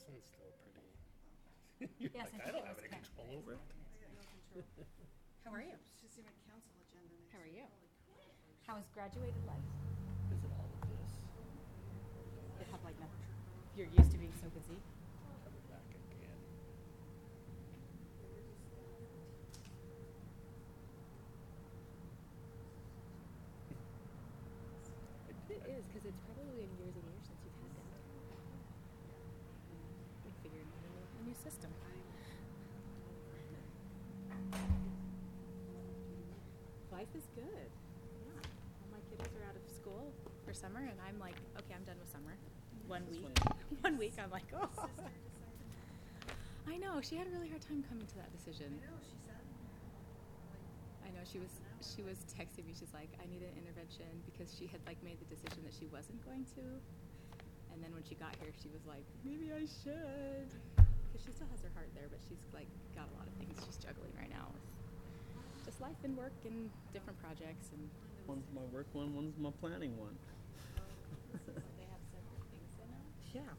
one's still pretty. You're Yes, like, I I think don't it have was any Ken. control over it. How are you? She's doing council agenda next How are week. you? Holy crap. How is graduated life? Is it all of this? You have like nothing. You're used to being so busy. Coming back again. It is, because it's probably been years and years since you've had downtime. Like figuring out a new system. Life is good. Yeah. All my kiddos are out of school for summer, and I'm like, okay, I'm done with summer. 1 week. 1 week, I'm like, oh. Sister decided I know. She had a really hard time coming to that decision. I know, she said. I know she was texting me. She's like, I need an intervention because she had like made the decision that she wasn't going to, and then when she got here, she was like, maybe I should, because she still has her heart there, but she's like got a lot of things she's juggling right now with just life and work and different projects and. One's my work one, one's my planning one. They have separate things in them. Yeah.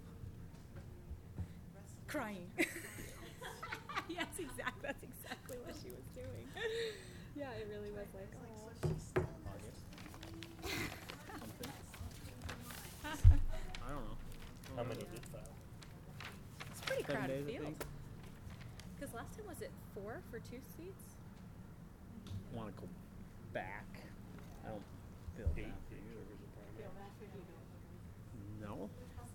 Rest Crying. Yes, exactly. That's exactly what she was doing. Yeah, it really was like, It's like, so oh. she's still August. Something. I don't know. How many did file? It's a pretty 7 crowded days, I field. think. Because last time was it 4 for 2 seats? Want to go back? I don't feel Eight that. days or was it primary? No.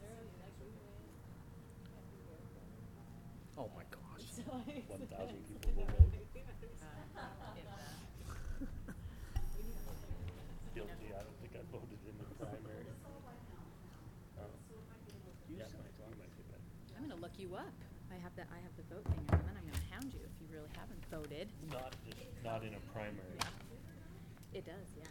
Oh my gosh. 1,000 people will vote. Guilty. I don't think I voted in the primary. Yeah, might be better. I'm gonna look you up. I have the vote thing, and then I'm gonna hound you if you really haven't voted. Not in a primary. It does, yeah.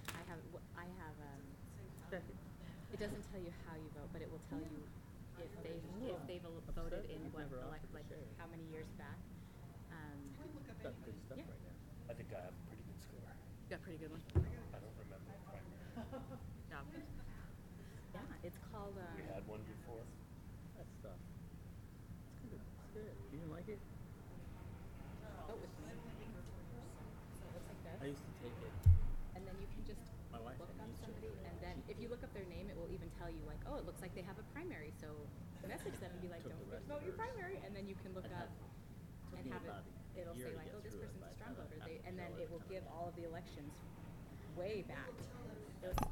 It doesn't tell you how you vote, but it will tell you if they've voted in what Never like offered to share. how many years back. I can look up Got anything. good stuff Yeah. right now. I think I have a pretty good score. Got a pretty good one. I don't remember the primary. Yeah. Yeah, it's called. We had one before. That stuff. It's good. It's good. You didn't like it? Vote with me. So it looks like this. I used to take it. And then you can just My wife look had up used to. somebody, and then if you look up their name, it will even tell you like, oh, it looks like they have a primary, so message them and be like, Took don't the forget to rest vote of your hers. primary, and then you can look I'd up took and me have it. about a It'll year say to like, get oh, this through it, person's a but strong I voter, have to and then show it every will time give I all of the elections way back. It was,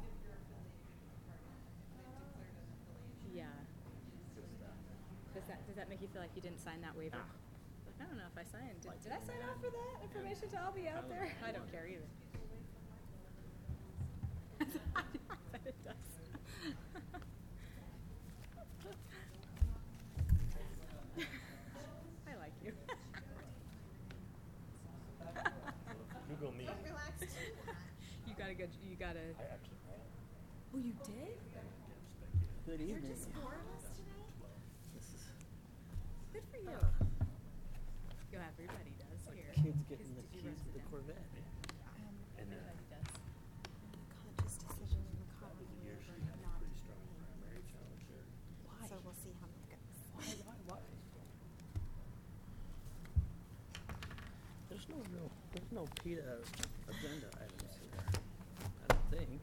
yeah. Good stuff. Does that make you feel like you didn't sign that waiver? Ah. Like, I don't know if I signed. Like Did I sign off for that information to all be out there? I don't care either. I bet it does. I like you. Google me. Don't relax too much. You gotta. I actually ran Oh, you did? against Becky. Good You're evening. just 4 of us today? This is Good for you. Yo, everybody does here. kids getting the Did you keys run to the them? Corvette. And Everybody does. Conscious decision in the car that was when the we year were she going had a not pretty to strong pay. primary challenge there. Why? So we'll see how that goes. Why? There's no PETA agenda items here. I don't think.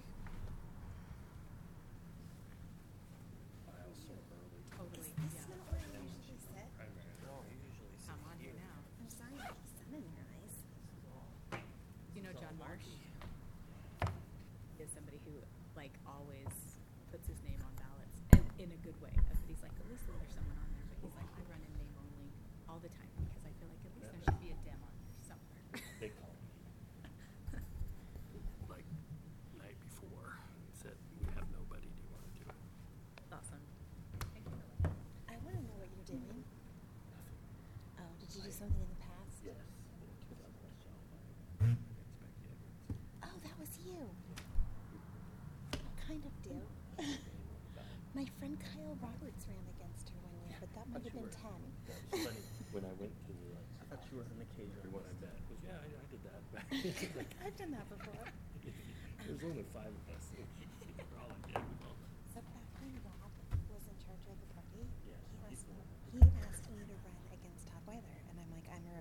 File so early. Totally. This Yeah. is not where I usually sit. Primary. No, you usually sit I'm on here now. I'm sorry to be sun in your eyes. You know John Marsh is somebody who like always puts his name on ballots and in a good way. He's like, at least there's someone on there, but he's like, I run in name only all the time because I feel like at least there should be a Dem on there somewhere. They called me like night before and said, we have nobody. Do you want to do it? Awesome. Thank you. I want to know what you're doing. Nothing. Oh, did you do something in the past? Yes. The 2000 South Line against Becky Edwards. Oh, that was you. I kind of do. My friend Kyle Roberts ran against her one year, but that might have been 10. That was funny. When I went to the I thought you were an occasional. everyone I met was, yeah, I did that back. I've done that before. There's only 5 of us. We're all like, yeah, we all. So back when Rob was in charge of the party, Yeah, he he's asked the me, one. he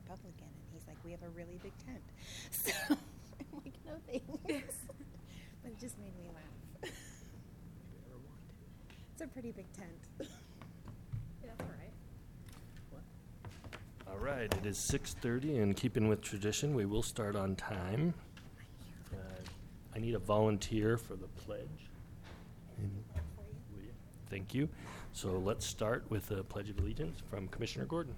Republican, and he's like, we have a really big tent. So I'm like, no thanks. But it just made me laugh. It's a pretty big tent. Yeah, that's all right. All right, it is 6:30, and keeping with tradition, we will start on time. I need a volunteer for the pledge. Will you? Thank you. So let's start with the Pledge of Allegiance from Commissioner Gordon.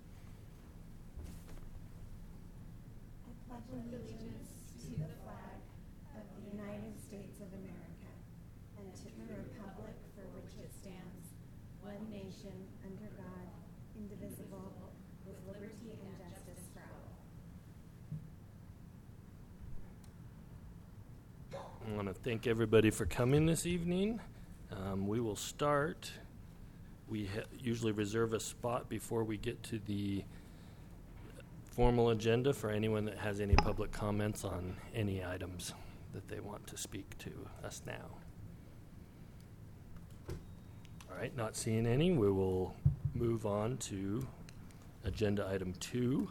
I pledge allegiance to the flag of the United States of America and to the republic for which it stands, one nation, under God, indivisible, with liberty and justice for all. I want to thank everybody for coming this evening. We will start. We usually reserve a spot before we get to the formal agenda for anyone that has any public comments on any items that they want to speak to us now. All right, not seeing any, we will move on to agenda item 2.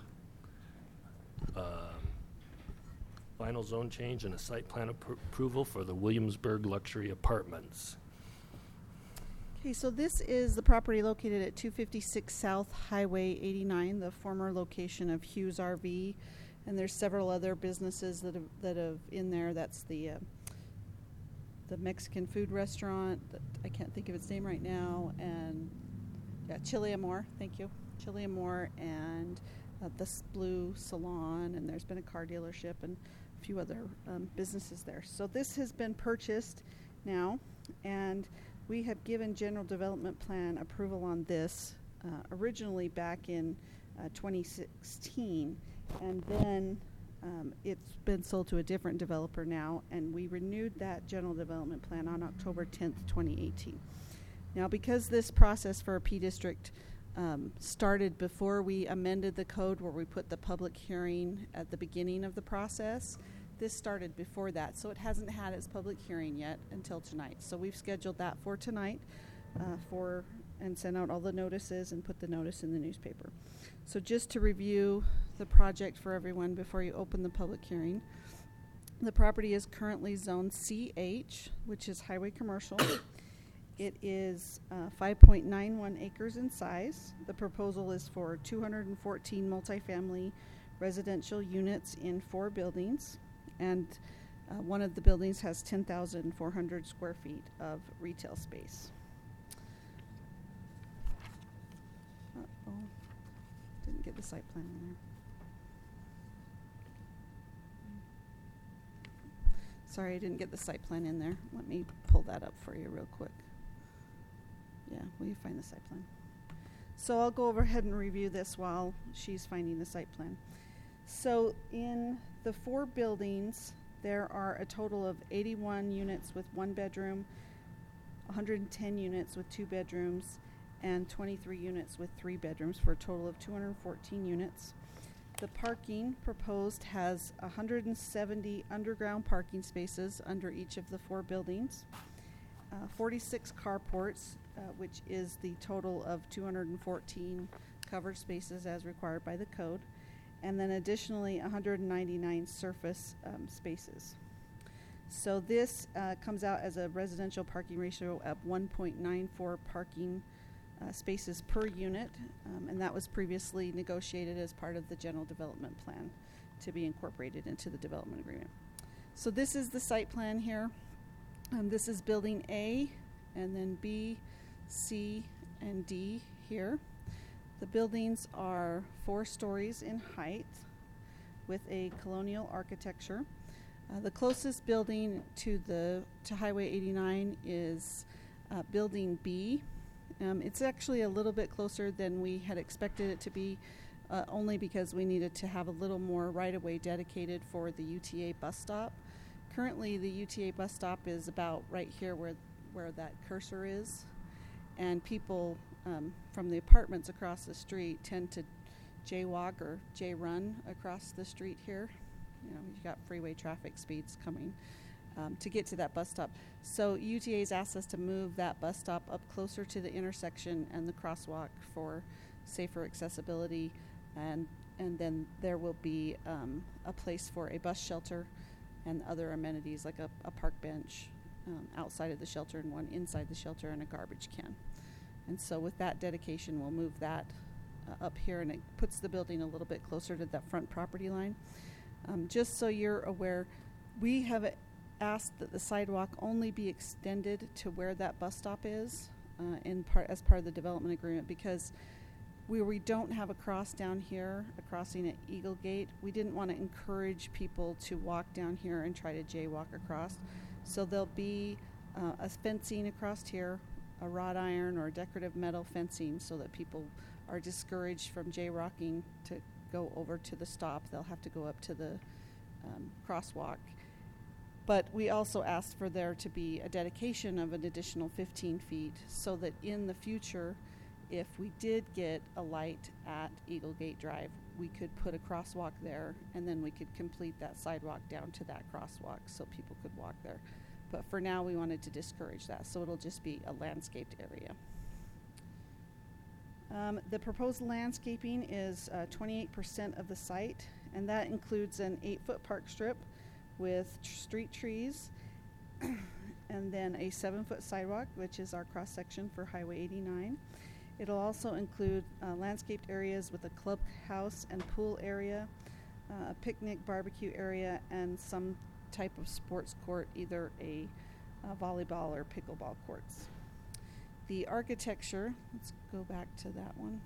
Final zone change and a site plan approval for the Williamsburg Luxury Apartments. Okay, so this is the property located at 256 South Highway 89, the former location of Hughes RV, and there's several other businesses that have in there. That's the Mexican food restaurant that I can't think of its name right now, and Chile Amor. Thank you, Chile Amor, and the Blue Salon, and there's been a car dealership and a few other businesses there. So this has been purchased now, and we have given general development plan approval on this originally back in 2016, and then it's been sold to a different developer now, and we renewed that general development plan on October 10th, 2018. Now, because this process for a P district started before we amended the code where we put the public hearing at the beginning of the process, this started before that, so it hasn't had its public hearing yet until tonight. So we've scheduled that for tonight and sent out all the notices and put the notice in the newspaper. So just to review the project for everyone before you open the public hearing, the property is currently zoned CH, which is highway commercial. It is 5.91 acres in size. The proposal is for 214 multifamily residential units in 4 buildings, and one of the buildings has 10,400 square feet of retail space. Uh-oh, didn't get the site plan in there. Sorry, I didn't get the site plan in there. Let me pull that up for you real quick. Yeah, will you find the site plan? So I'll go ahead and review this while she's finding the site plan. So in the 4 buildings, there are a total of 81 units with 1 bedroom, 110 units with 2 bedrooms, and 23 units with 3 bedrooms for a total of 214 units. The parking proposed has 170 underground parking spaces under each of the 4 buildings, 46 carports, which is the total of 214 covered spaces as required by the code, and then additionally 199 surface spaces. So this comes out as a residential parking ratio of 1.94 parking spaces per unit, and that was previously negotiated as part of the general development plan to be incorporated into the development agreement. So this is the site plan here. This is building A, and then B, C, and D here. The buildings are 4 stories in height with a colonial architecture. The closest building to Highway 89 is building B. It's actually a little bit closer than we had expected it to be, only because we needed to have a little more right-of-way dedicated for the UTA bus stop. Currently, the UTA bus stop is about right here where that cursor is, and people from the apartments across the street tend to jaywalk or J-run across the street here. You know, you've got freeway traffic speeds coming to get to that bus stop. So UTA's asked us to move that bus stop up closer to the intersection and the crosswalk for safer accessibility, and and then there will be a place for a bus shelter and other amenities like a park bench outside of the shelter and one inside the shelter and a garbage can. And so with that dedication, we'll move that up here, and it puts the building a little bit closer to that front property line. Just so you're aware, we have asked that the sidewalk only be extended to where that bus stop is as part of the development agreement, because we don't have a cross down here, a crossing at Eagle Gate. We didn't want to encourage people to walk down here and try to jaywalk across. So there'll be a fencing across here, a wrought iron or decorative metal fencing, so that people are discouraged from jaywalking to go over to the stop. They'll have to go up to the crosswalk. But we also asked for there to be a dedication of an additional 15 feet so that in the future, if we did get a light at Eagle Gate Drive, we could put a crosswalk there, and then we could complete that sidewalk down to that crosswalk so people could walk there. But for now, we wanted to discourage that, so it'll just be a landscaped area. The proposed landscaping is 28% of the site, and that includes an 8-foot park strip with street trees, and then a 7-foot sidewalk, which is our cross-section for Highway 89. It'll also include landscaped areas with a clubhouse and pool area, a picnic barbecue area, and some type of sports court, either a volleyball or pickleball courts. The architecture, let's go back to that one.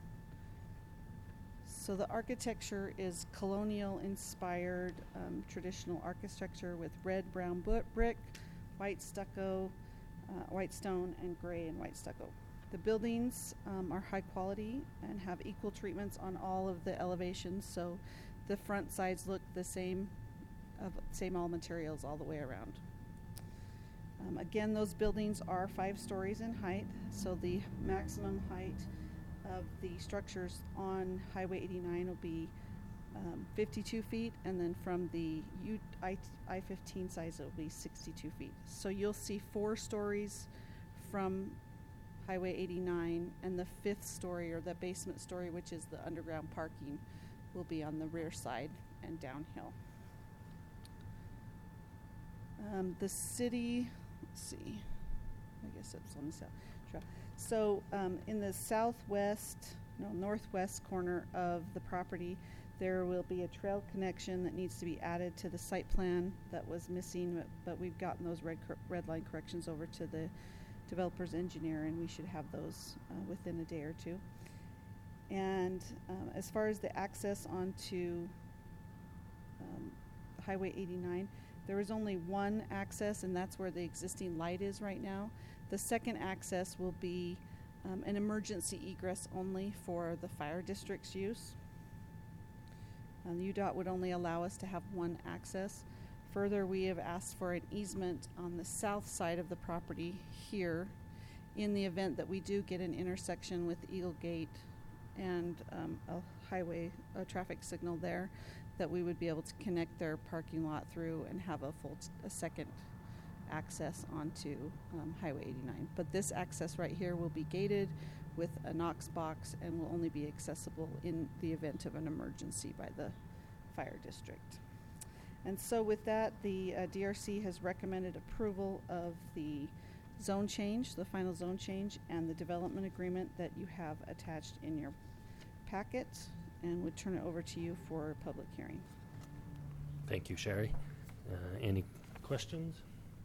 So the architecture is colonial-inspired traditional architecture with red, brown brick, white stucco, white stone, and gray and white stucco. The buildings are high quality and have equal treatments on all of the elevations, so the front sides look the same, same all materials all the way around. Again, those buildings are 5 stories in height, so the maximum height of the structures on Highway 89 will be 52 feet, and then from the I-15 sides it will be 62 feet. So you'll see 4 stories from Highway 89, and the 5th story, or the basement story, which is the underground parking, will be on the rear side and downhill. The city, let's see, I guess it's on the south. So in the northwest corner of the property, there will be a trail connection that needs to be added to the site plan that was missing, but we've gotten those red line corrections over to the developer's engineer, and we should have those within a day or two. And as far as the access onto Highway 89, there is only one access, and that's where the existing light is right now. The second access will be an emergency egress only for the fire district's use. UDOT would only allow us to have one access. Further, we have asked for an easement on the south side of the property here in the event that we do get an intersection with Eagle Gate and a traffic signal there, that we would be able to connect their parking lot through and have a second access onto Highway 89. But this access right here will be gated with a Knox box and will only be accessible in the event of an emergency by the fire district. And so with that, the DRC has recommended approval of the zone change, the final zone change, and the development agreement that you have attached in your packet, and would turn it over to you for a public hearing. Thank you, Sherry. Any questions?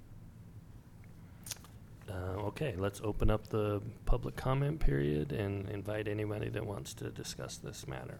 Okay, let's open up the public comment period and invite anybody that wants to discuss this matter.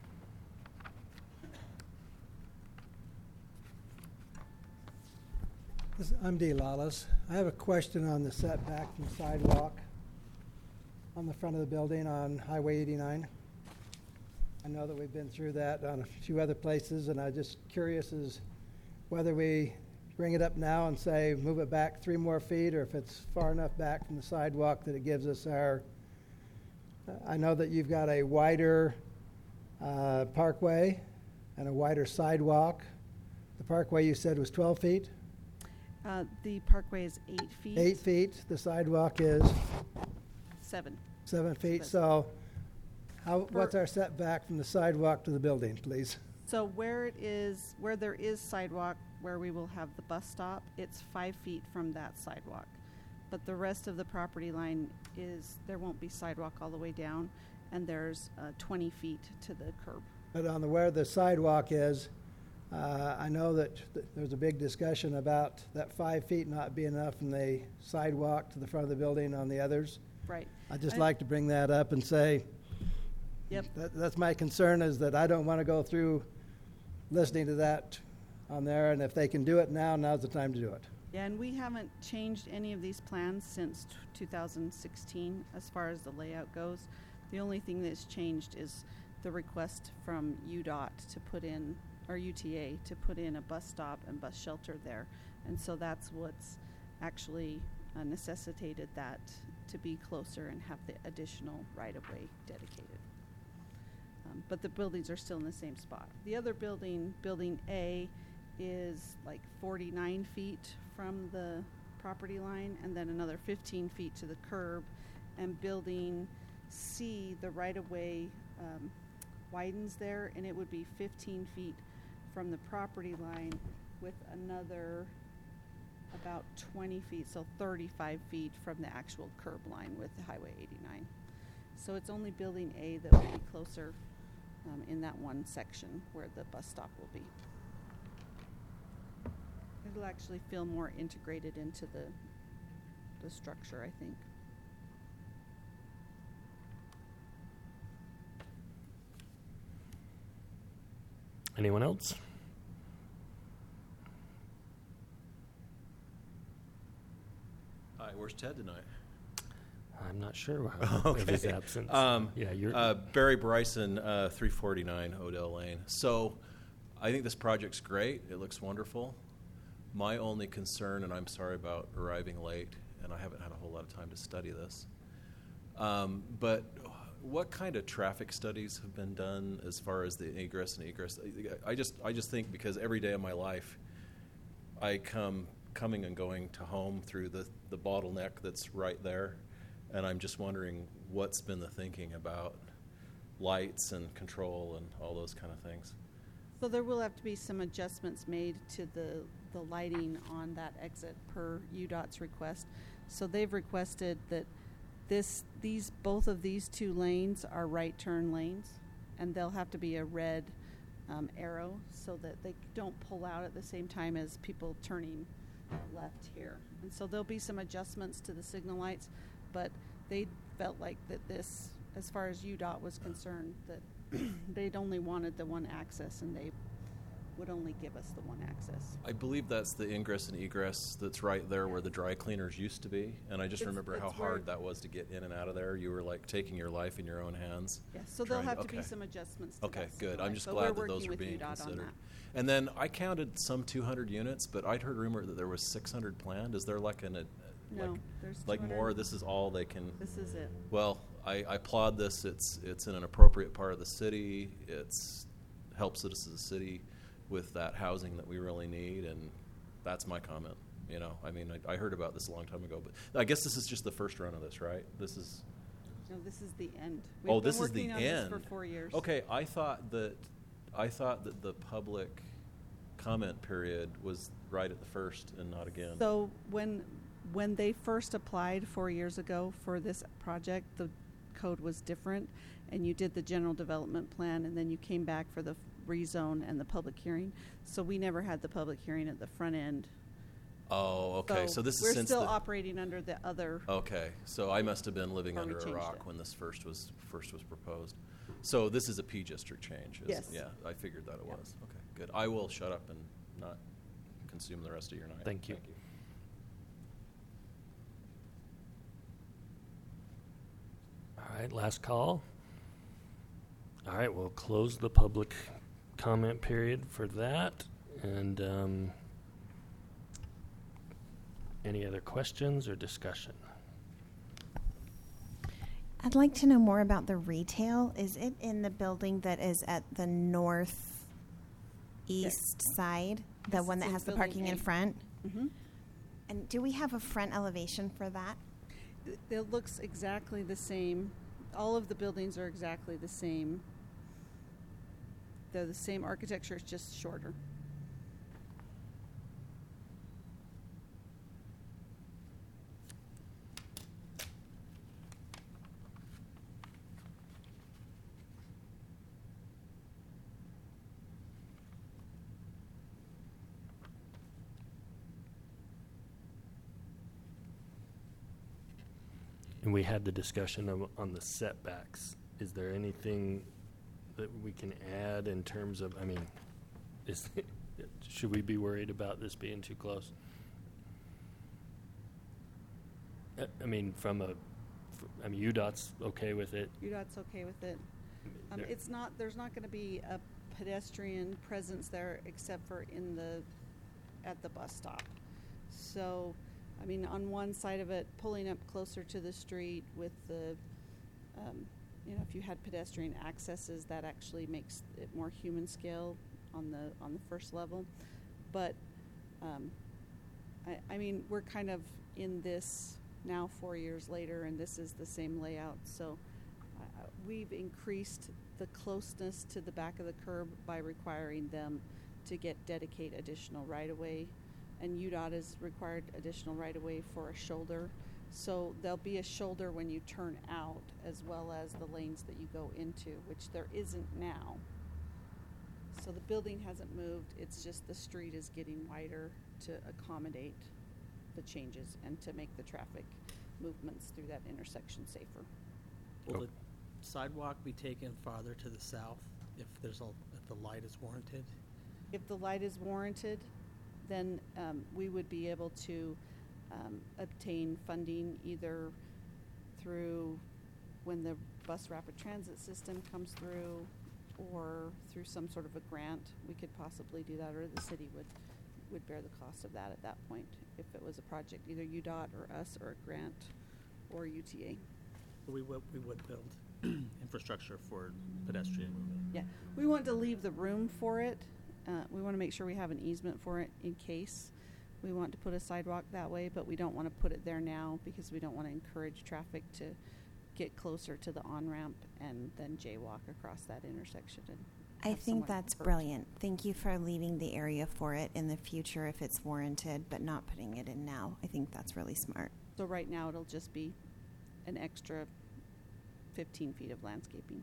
I'm Dee Lawless. I have a question on the setback from the sidewalk on the front of the building on Highway 89. I know that we've been through that on a few other places, and I'm just curious as whether we bring it up now and say move it back 3 more feet, or if it's far enough back from the sidewalk that it gives us our, I know that you've got a wider parkway and a wider sidewalk. The parkway you said was 12 feet? The parkway is 8 feet. 8 feet. The sidewalk is? 7. 7 feet. So what's our setback from the sidewalk to the building, please? So where there is sidewalk, where we will have the bus stop, it's 5 feet from that sidewalk. But the rest of the property line there won't be sidewalk all the way down, and there's 20 feet to the curb. But on where the sidewalk is, I know that there's a big discussion about that 5 feet not being enough from the sidewalk to the front of the building on the others. Right. I'd just like to bring that up and say, Yep. that's my concern, is that I don't want to go through listening to that on there, and if they can do it now, now's the time to do it. Yeah, and we haven't changed any of these plans since 2016 as far as the layout goes. The only thing that's changed is the request from UDOT to put in, or UTA, to put in a bus stop and bus shelter there. And so that's what's actually necessitated that to be closer and have the additional right-of-way dedicated. But the buildings are still in the same spot. The other building, Building A, is like 49 feet from the property line, and then another 15 feet to the curb. And Building C, the right-of-way widens there, and it would be 15 feet from the property line with another about 20 feet, so 35 feet from the actual curb line with the Highway 89. So it's only Building A that will be closer in that one section where the bus stop will be. It'll actually feel more integrated into the structure, I think. Anyone else? Hi, where's Ted tonight? I'm not sure of his absence. Yeah, you're. Barry Bryson, 349 Odell Lane. So I think this project's great. It looks wonderful. My only concern, and I'm sorry about arriving late, and I haven't had a whole lot of time to study this, but what kind of traffic studies have been done as far as the ingress and egress? I just think, because every day of my life I coming and going to home through the bottleneck that's right there, and I'm just wondering what's been the thinking about lights and control and all those kind of things. So there will have to be some adjustments made to the lighting on that exit per UDOT's request. So they've requested that both of these two lanes are right turn lanes, and they'll have to be a red arrow so that they don't pull out at the same time as people turning left here. And so there'll be some adjustments to the signal lights, but they felt like that this, as far as UDOT was concerned, that they'd only wanted the one access, and they would only give us the one access. I believe that's the ingress and egress that's right there where the dry cleaners used to be, and I just remember how hard that was to get in and out of there. You were like taking your life in your own hands. Yeah, so there'll have to be some adjustments to Okay, that good. signal I'm light, just but glad we're that those are working being with UDOT on considered. that. And then I counted some 200 units, but I'd heard rumor that there was 600 planned. Is there like No, there's like 200. more? This is all they can. This is it. Well, I applaud this. It's in an appropriate part of the city. It's helps us as a city with that housing that we really need, and that's my comment. You know, I mean, I heard about this a long time ago, but I guess this is just the first run of this, right? This is. No, this is the end. Oh, this is the We've been working on end. this for 4 years. Okay, I thought that the public comment period was right at the first and not again. So when they first applied 4 years ago for this project, the code was different, and you did the general development plan, and then you came back for the rezone and the public hearing. So we never had the public hearing at the front end. Oh, okay. So this is we're since still operating under the other. Okay, so I must have been living Or we under a changed rock it. when this first was proposed. So this is a P district change. Yes. Yeah, I figured that it Yep. was. Okay, good. I will shut up and not consume the rest of your night. Thank you. All right, last call. All right, we'll close the public comment period for that. And any other questions or discussion? I'd like to know more about the retail. Is it in the building that is at the northeast side, the This one is that in has the Building parking in A. front? Mm-hmm. And do we have a front elevation for that? It looks exactly the same all of the buildings are exactly the same. They're the same architecture, it's just shorter. And we had the discussion on the setbacks. Is there anything that we can add in terms of, I mean, should we be worried about this being too close? I mean, UDOT's okay with it. UDOT's okay with it. There- There's not gonna be a pedestrian presence there except for at the bus stop. So, I mean, on one side of it, pulling up closer to the street with the, if you had pedestrian accesses, that actually makes it more human scale on the first level. But, I mean, we're kind of in this now 4 years later, and this is the same layout. So, we've increased the closeness to the back of the curb by requiring them to dedicate additional right-of-way. And UDOT has required additional right-of-way for a shoulder. So there'll be a shoulder when you turn out, as well as the lanes that you go into, which there isn't now. So the building hasn't moved, it's just the street is getting wider to accommodate the changes and to make the traffic movements through that intersection safer. Will the sidewalk be taken farther to the south if the light is warranted? If the light is warranted, then we would be able to obtain funding either through when the bus rapid transit system comes through or through some sort of a grant. We could possibly do that, or the city would bear the cost of that at that point if it was a project, either UDOT or us or a grant or UTA. We would build infrastructure for pedestrian movement. Yeah, we want to leave the room for it. We want to make sure we have an easement for it in case we want to put a sidewalk that way, but we don't want to put it there now because we don't want to encourage traffic to get closer to the on-ramp and then jaywalk across that intersection. And I have think someone that's hurt. brilliant. Thank you for leaving the area for it in the future if it's warranted, but not putting it in now. I think that's really smart. So right now it'll just be an extra 15 feet of landscaping.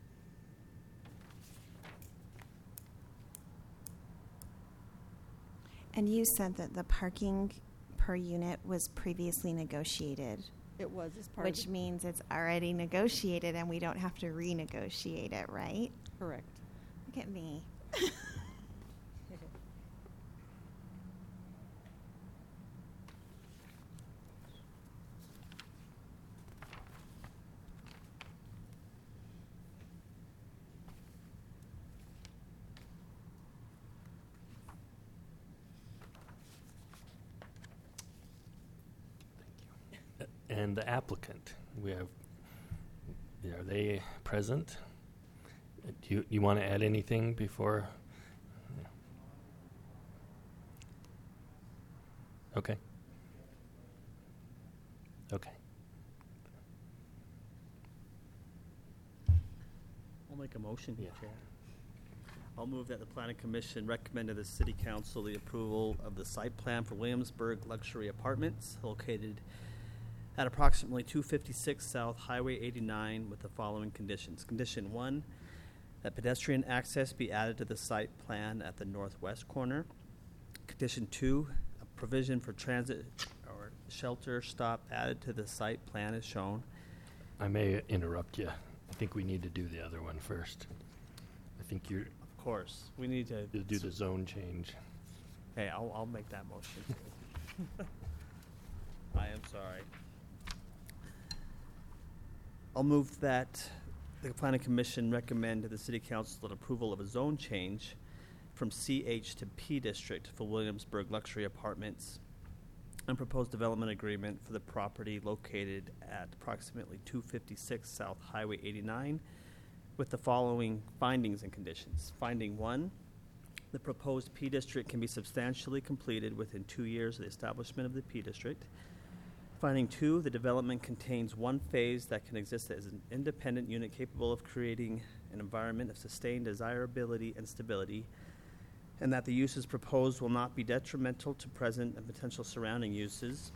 And you said that the parking per unit was previously negotiated, It was as part which of means it's already negotiated and we don't have to renegotiate it, right? correct. Look at me. And the applicant, are they present? Do you want to add anything before? Yeah. Okay. Okay. I'll make a motion, Yeah. Chair. I'll move that the Planning Commission recommend to the City Council the approval of the site plan for Williamsburg Luxury Apartments located at approximately 256 South Highway 89 with the following conditions. Condition 1, that pedestrian access be added to the site plan at the northwest corner. Condition 2, a provision for transit or shelter stop added to the site plan is shown. I may interrupt you. I think we need to do the other one first. I think you're Of course, we need to do the zone change. Hey, I'll make that motion. I am sorry. I'll move that the Planning Commission recommend to the City Council an approval of a zone change from CH to P District for Williamsburg Luxury Apartments and proposed development agreement for the property located at approximately 256 South Highway 89 with the following findings and conditions. Finding 1, the proposed P District can be substantially completed within 2 years of the establishment of the P District. Finding 2, the development contains one phase that can exist as an independent unit capable of creating an environment of sustained desirability and stability, and that the uses proposed will not be detrimental to present and potential surrounding uses,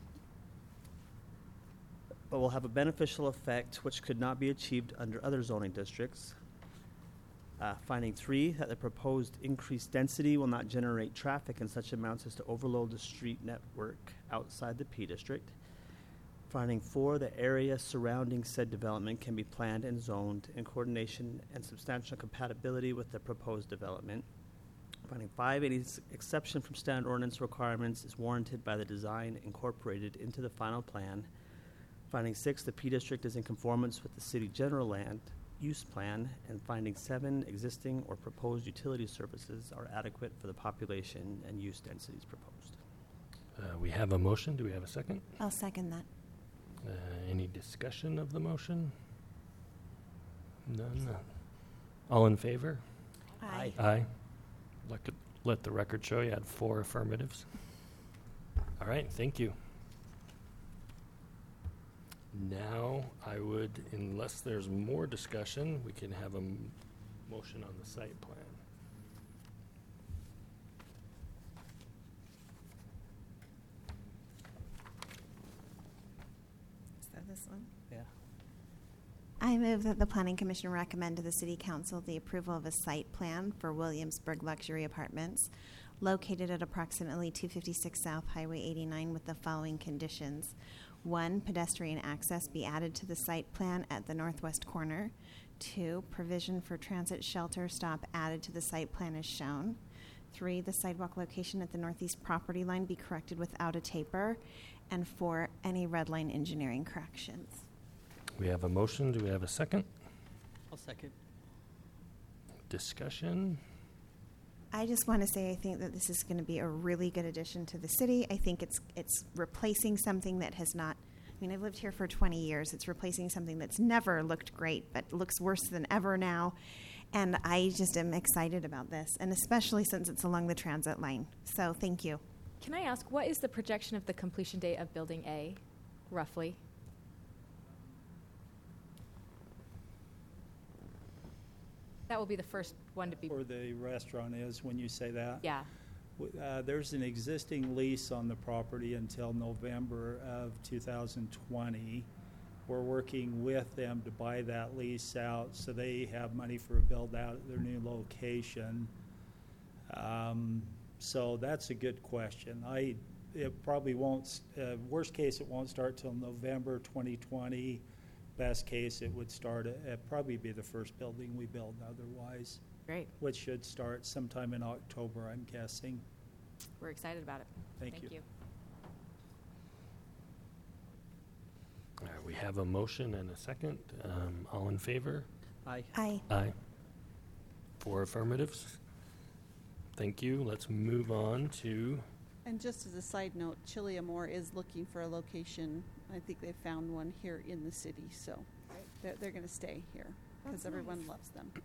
but will have a beneficial effect which could not be achieved under other zoning districts. Finding 3, that the proposed increased density will not generate traffic in such amounts as to overload the street network outside the P district. Finding 4, the area surrounding said development can be planned and zoned in coordination and substantial compatibility with the proposed development. Finding 5, any exception from standard ordinance requirements is warranted by the design incorporated into the final plan. Finding 6, the P district is in conformance with the city general land use plan. And finding 7, existing or proposed utility services are adequate for the population and use densities proposed. We have a motion. Do we have a second? I'll second that. Any discussion of the motion? None. All in favor? Aye. Aye. Let the record show you had 4 affirmatives. All right, thank you. Now, I would, unless there's more discussion, we can have a motion on the site plan. Is that this one? Yeah. I move that the Planning Commission recommend to the City Council the approval of a site plan for Williamsburg Luxury Apartments located at approximately 256 South Highway 89 with the following conditions. 1, pedestrian access be added to the site plan at the northwest corner. 2, provision for transit shelter stop added to the site plan as shown. 3, the sidewalk location at the northeast property line be corrected without a taper. And 4, any red line engineering corrections. We have a motion. Do we have a second? I'll second. Discussion? I just want to say I think that this is going to be a really good addition to the city. I think it's replacing something that has not, I mean, I've lived here for 20 years. It's replacing something that's never looked great, but looks worse than ever now. And I just am excited about this, and especially since it's along the transit line. So thank you. Can I ask, what is the projection of the completion date of Building A, roughly? That will be the first one to be. Or the restaurant is, when you say that. Yeah. There's an existing lease on the property until November of 2020. We're working with them to buy that lease out so they have money for a build out at their new location. So that's a good question. It probably won't, worst case, it won't start till November 2020. Best case, it would start probably be the first building we build otherwise. Great. Which should start sometime in October, I'm guessing. We're excited about it. Thank you. All right, we have a motion and a second. All in favor? Aye. Aye. Aye. 4 affirmatives. Thank you. Let's move on to, And just as a side note, Chili Amore is looking for a location. I think they found one here in the city, so they're going to stay here because That's everyone nice. loves them.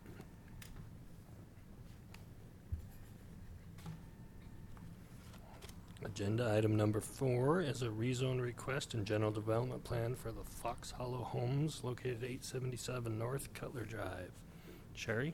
agenda item number 4 is a rezone request and general development plan for the Fox Hollow Homes located at 877 North Cutler Drive. Sherry?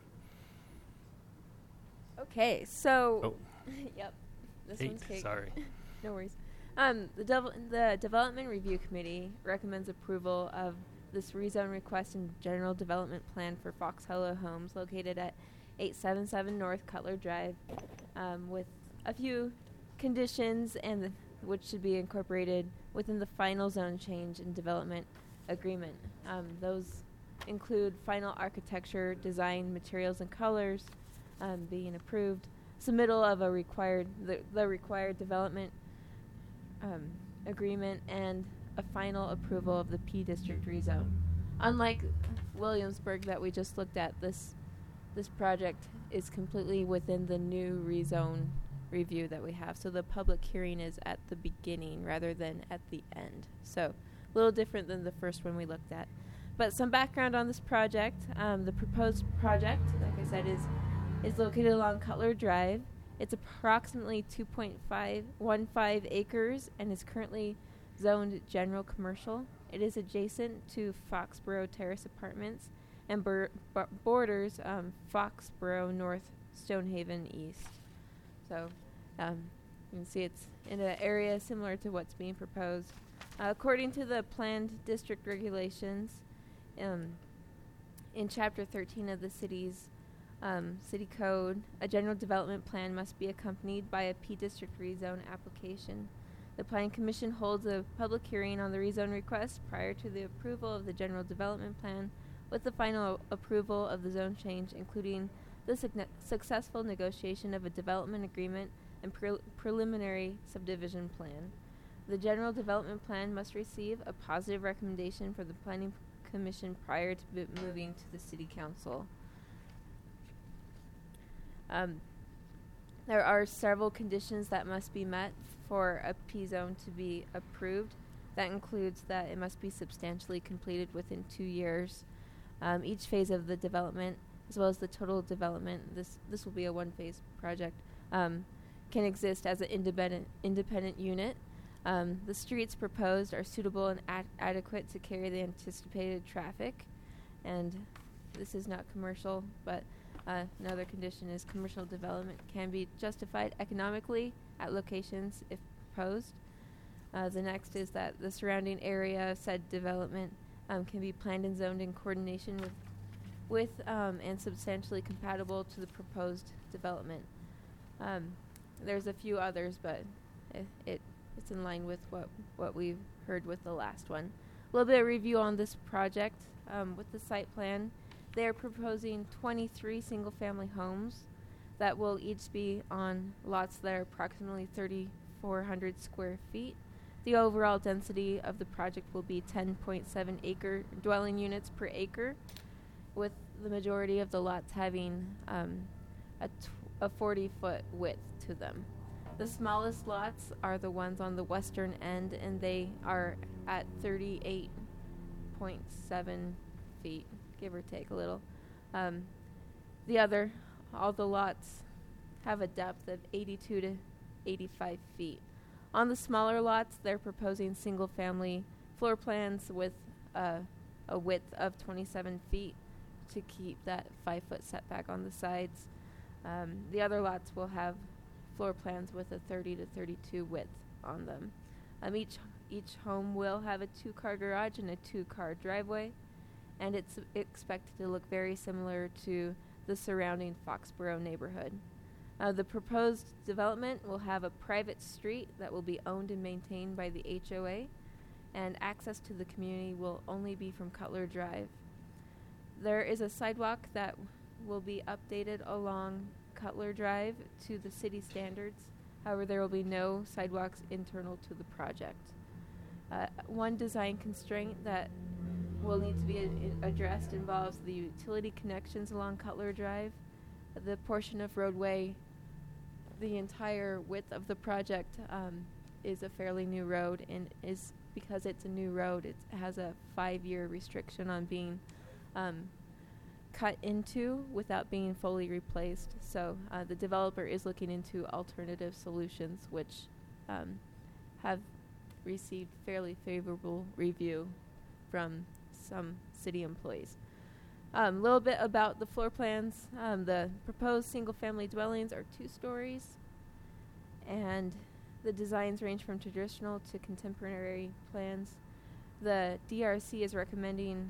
Okay, so Oh, yep, this 8, one's cake. sorry. No worries. The Development Review Committee recommends approval of this rezone request and general development plan for Fox Hollow Homes located at 877 North Cutler Drive, with a few conditions and which should be incorporated within the final zone change and development agreement. Those include final architecture, design, materials, and colors being approved, submittal of a required development agreement, and a final approval of the P District rezone. Unlike Williamsburg that we just looked at, this project is completely within the new rezone review that we have. So the public hearing is at the beginning rather than at the end. So a little different than the first one we looked at. But some background on this project. The proposed project, like I said, is located along Cutler Drive. It's approximately 2.515 acres and is currently zoned general commercial. It is adjacent to Foxborough Terrace Apartments and borders Foxborough North, Stonehaven East. So you can see it's in an area similar to what's being proposed. According to the planned district regulations, in Chapter 13 of the city's city code, a general development plan must be accompanied by a P-district rezone application. The Planning Commission holds a public hearing on the rezone request prior to the approval of the general development plan, with the final approval of the zone change, including the successful negotiation of a development agreement and preliminary subdivision plan. The general development plan must receive a positive recommendation for the Planning Commission prior to moving to the City Council. There are several conditions that must be met for a P-zone to be approved. That includes that it must be substantially completed within 2 years. Each phase of the development, as well as the total development, this will be a one-phase project, can exist as an independent unit. The streets proposed are suitable and adequate to carry the anticipated traffic, and this is not commercial, but another condition is commercial development can be justified economically at locations if proposed. The next is that the surrounding area of said development can be planned and zoned in coordination with and substantially compatible to the proposed development. There's a few others, but it's in line with what we've heard with the last one. A little bit of review on this project. With the site plan, they're proposing 23 single-family homes that will each be on lots that are approximately 3,400 square feet. The overall density of the project will be 10.7 acre dwelling units per acre, with the majority of the lots having a 40-foot width to them. The smallest lots are the ones on the western end, and they are at 38.7 feet, give or take a little. All the lots have a depth of 82 to 85 feet. On the smaller lots, they're proposing single-family floor plans with a width of 27 feet to keep that 5-foot setback on the sides. The other lots will have floor plans with a 30 to 32 width on them. Each home will have a 2-car garage and a 2-car driveway, and it's expected to look very similar to the surrounding Foxborough neighborhood. The proposed development will have a private street that will be owned and maintained by the HOA, and access to the community will only be from Cutler Drive. There is a sidewalk that will be updated along Cutler Drive to the city standards. However, there will be no sidewalks internal to the project. One design constraint that will need to be addressed involves the utility connections along Cutler Drive. The portion of roadway, the entire width of the project is a fairly new road, and is because it's a new road, it has a 5-year restriction on being cut into without being fully replaced. So the developer is looking into alternative solutions, which have received fairly favorable review from some city employees. A little bit about the floor plans. The proposed single-family dwellings are 2 stories, and the designs range from traditional to contemporary plans. The DRC is recommending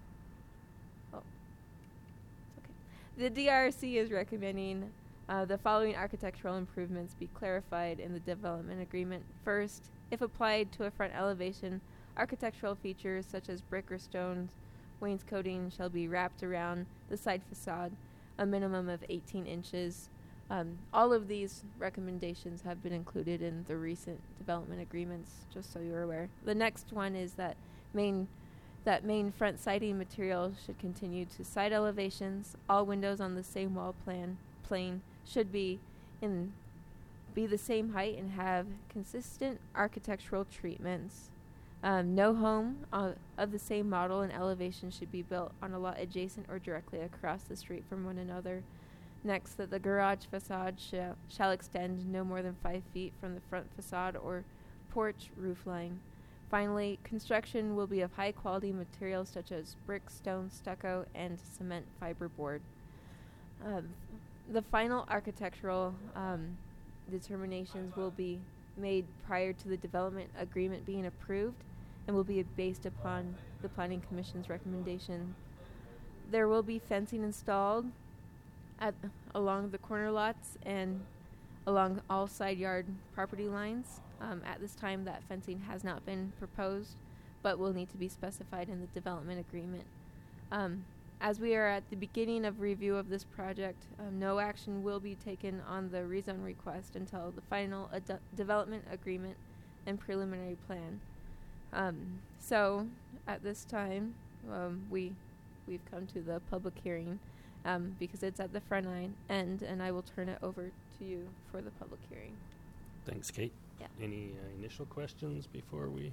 the DRC is recommending the following architectural improvements be clarified in the development agreement. First, if applied to a front elevation, architectural features such as brick or stone wainscoting shall be wrapped around the side facade, a minimum of 18 inches. All of these recommendations have been included in the recent development agreements, just so you're aware. The next one is that main front siding material should continue to side elevations. All windows on the same wall plane should be the same height and have consistent architectural treatments. No home of the same model and elevation should be built on a lot adjacent or directly across the street from one another. Next, that the garage facade shall extend no more than 5 feet from the front facade or porch roof line. Finally, construction will be of high quality materials such as brick, stone, stucco, and cement fiberboard. The final architectural determinations will be made prior to the development agreement being approved and will be based upon the Planning Commission's recommendation. There will be fencing installed along the corner lots and along all side yard property lines. At this time, that fencing has not been proposed, but will need to be specified in the development agreement. As we are at the beginning of review of this project, no action will be taken on the rezone request until the final development agreement and preliminary plan. So, at this time, we've come to the public hearing because it's at the front end, and I will turn it over to you for the public hearing. Thanks, Kate. Yeah. Any initial questions before we?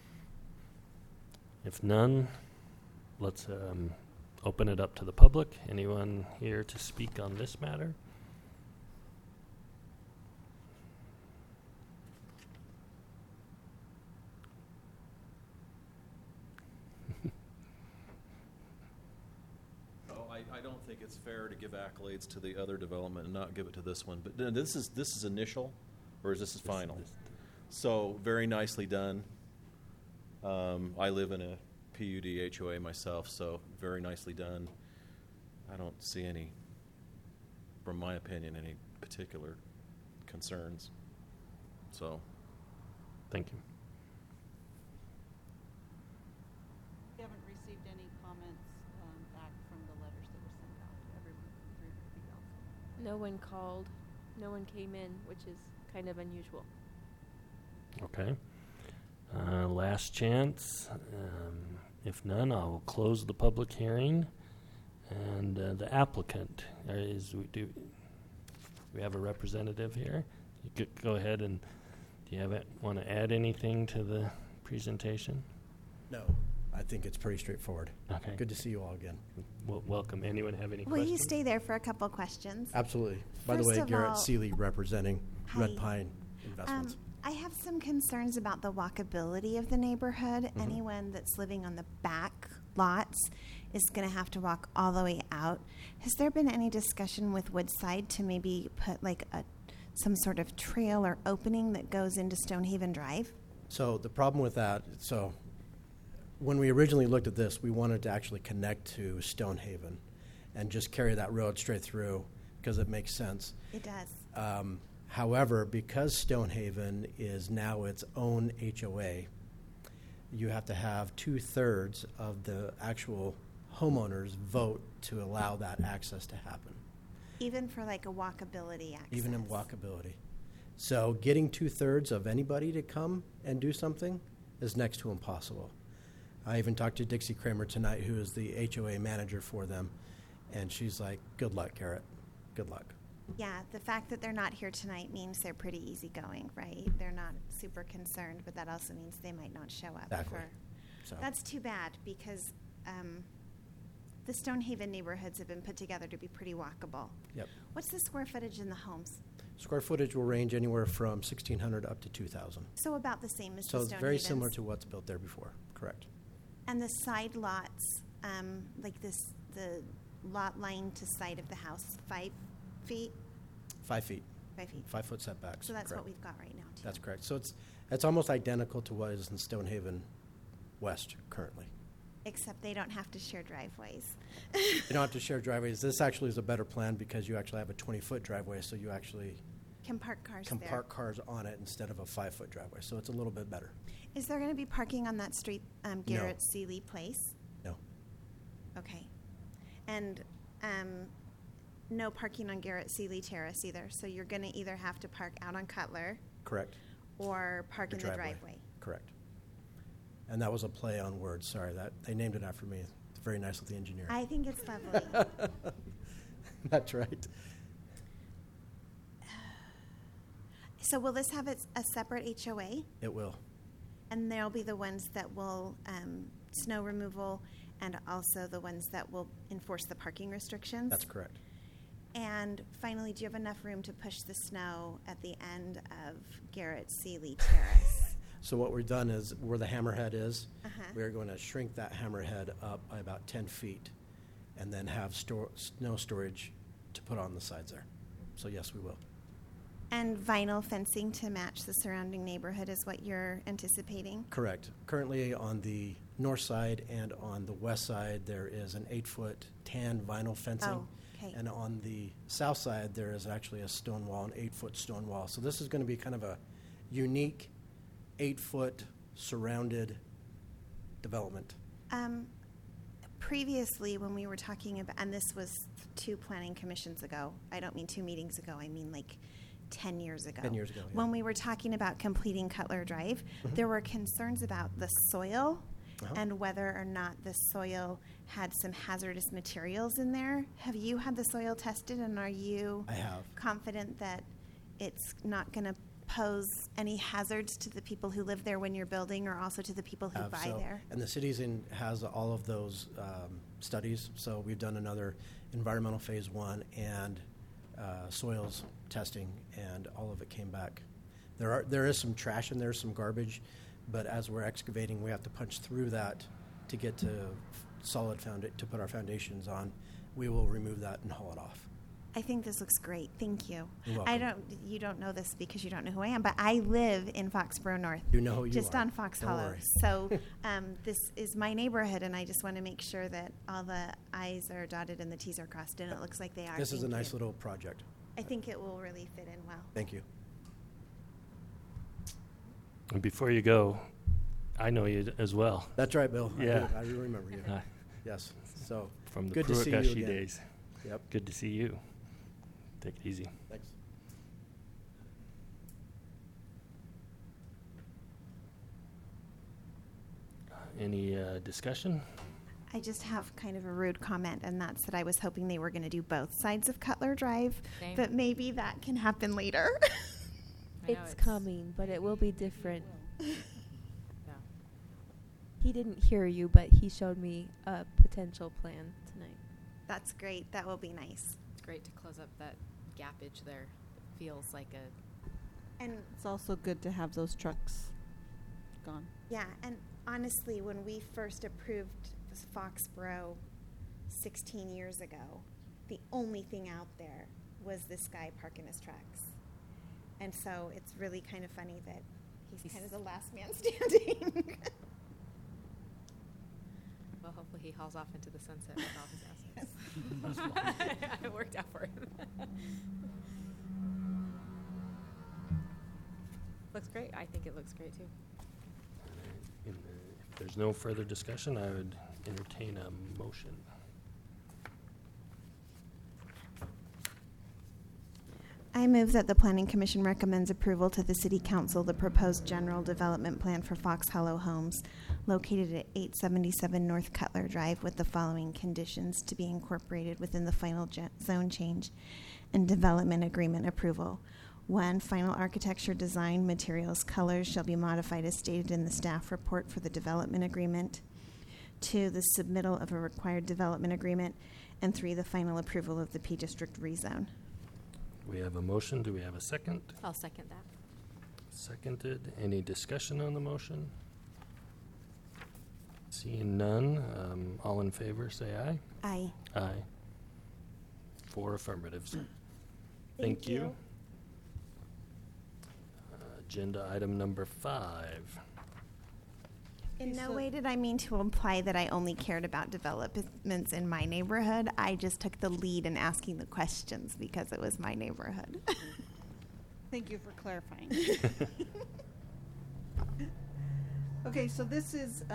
If none, let's open it up to the public. Anyone here to speak on this matter? I don't think it's fair to give accolades to the other development and not give it to this one. But this is initial, or is this final? So very nicely done. I live in a PUD HOA myself, so very nicely done. I don't see any, from my opinion, any particular concerns. So, Thank you. We haven't received any comments back from the letters that were sent out to everyone through the council. No one called, no one came in, which is kind of unusual. Okay. Last chance. If none, I will close the public hearing. And the applicant do we have a representative here? You could go ahead and do you want to add anything to the presentation? No, I think it's pretty straightforward. Okay. Good to see you all again. Welcome. Anyone have any Will questions? you stay there for a couple questions? Absolutely. By the First way, of Garrett all- Seeley representing Hi. Red Pine Investments. I have some concerns about the walkability of the neighborhood. Mm-hmm. Anyone that's living on the back lots is going to have to walk all the way out. Has there been any discussion with Woodside to maybe put like some sort of trail or opening that goes into Stonehaven Drive? So the problem with that, when we originally looked at this, we wanted to actually connect to Stonehaven and just carry that road straight through because it makes sense. It does. However, because Stonehaven is now its own HOA, you have to have 2/3 of the actual homeowners vote to allow that access to happen. Even for like a walkability access? Even in walkability. So getting 2/3 of anybody to come and do something is next to impossible. I even talked to Dixie Kramer tonight, who is the HOA manager for them, and she's like, good luck, Garrett. Good luck. Yeah, the fact that they're not here tonight means they're pretty easygoing, right? They're not super concerned, but that also means they might not show up. Exactly. So That's too bad because the Stonehaven neighborhoods have been put together to be pretty walkable. Yep. What's the square footage in the homes? Square footage will range anywhere from 1,600 up to 2,000. So about the same as So the it's very similar Stonehavens. to what's built there before. Correct. And the side lots, like the lot line to side of the house, 5 feet? 5 feet. 5 feet. 5 foot setbacks. So that's correct. what we've got right now, too. That's correct. So it's almost identical to what is in Stonehaven West currently. Except they don't have to share driveways. You don't have to share driveways. This actually is a better plan because you actually have a 20-foot driveway, so you actually Can park cars can there. park cars on it instead of a 5-foot driveway. So it's a little bit better. Is there going to be parking on that street, Garrett Seeley Place? No. Okay. And no parking on Garrett Seeley Terrace either. So you're going to either have to park out on Cutler Correct. or park The in the driveway. Correct. And that was a play on words. Sorry, that they named it after me. It's very nice of the engineer. I think it's lovely. That's right. So will this have a separate HOA? It will. And there'll be the ones that will snow removal and also the ones that will enforce the parking restrictions? That's correct. And finally, do you have enough room to push the snow at the end of Garrett Seeley Terrace? So what we've done is where the hammerhead is, Uh-huh. we are going to shrink that hammerhead up by about 10 feet and then have snow storage to put on the sides there. So yes, we will. And vinyl fencing to match the surrounding neighborhood is what you're anticipating? Correct. Currently on the north side and on the west side, there is an 8-foot tan vinyl fencing. Oh, okay. And on the south side, there is actually a stone wall, an 8-foot stone wall. So this is going to be kind of a unique 8-foot surrounded development. Previously, when we were talking about, and this was 2 planning commissions ago, I don't mean 2 meetings ago, I mean like 10 years ago. 10 years ago, yeah. When we were talking about completing Cutler Drive, there were concerns about the soil and whether or not the soil had some hazardous materials in there. Have you had the soil tested, and are you I have. confident that it's not going to pose any hazards to the people who live there when you're building, or also to the people who buy So- there? And the city's has all of those studies. So we've done another environmental phase 1 and soils testing, and all of it came back. There is some trash in there, some garbage, but as we're excavating, we have to punch through that to get to solid to put our foundations on. We will remove that and haul it off. I think this looks great. Thank you. You're I welcome. don't. You don't know this because you don't know who I am, but I live in Foxborough North. You know who you just are. on Fox Don't Hollow. worry. So this is my neighborhood, and I just want to make sure that all the I's are dotted and the T's are crossed, and it looks like they are. This is a Thank nice you. little project. I think it will really fit in well. Thank you. And before you go, I know you as well. That's right, Bill. Yeah. I do remember you. Uh, Yes. So From the good to see you Purukashi again. days. Yep. Good to see you. Take it easy. Thanks. Any discussion? I just have kind of a rude comment, and that's that I was hoping they were going to do both sides of Cutler Drive, Same. but maybe that can happen later. I know It's coming, but it will be different. Yeah. He didn't hear you, but he showed me a potential plan tonight. That's great. That will be nice. It's great to close up that gappage there. It feels like a And It's also good to have those trucks gone. yeah, and honestly, when we first approved this Foxborough 16 years ago, the only thing out there was this guy parking his trucks. And so it's really kind of funny that he's kind of the last man standing. well. Hopefully, he hauls off into the sunset with all his assets. It worked out for him. Looks great. I think it looks great too. If there's no further discussion, I would entertain a motion. I move that the Planning Commission recommends approval to the City Council the proposed general development plan for Fox Hollow Homes located at 877 North Cutler Drive with the following conditions to be incorporated within the final zone change and development agreement approval. 1, final architecture, design, materials, colors shall be modified as stated in the staff report for the development agreement. 2, the submittal of a required development agreement. And 3, the final approval of the P District rezone. We have a motion. Do we have a second? I'll second that. Seconded. Any discussion on the motion? Seeing none, all in favor, say aye. Aye. Aye. 4 affirmatives. Thank you. Agenda item number 5. In Okay, no so- way did I mean to imply that I only cared about developments in my neighborhood. I just took the lead in asking the questions because it was my neighborhood. Thank you for clarifying. Okay, so this is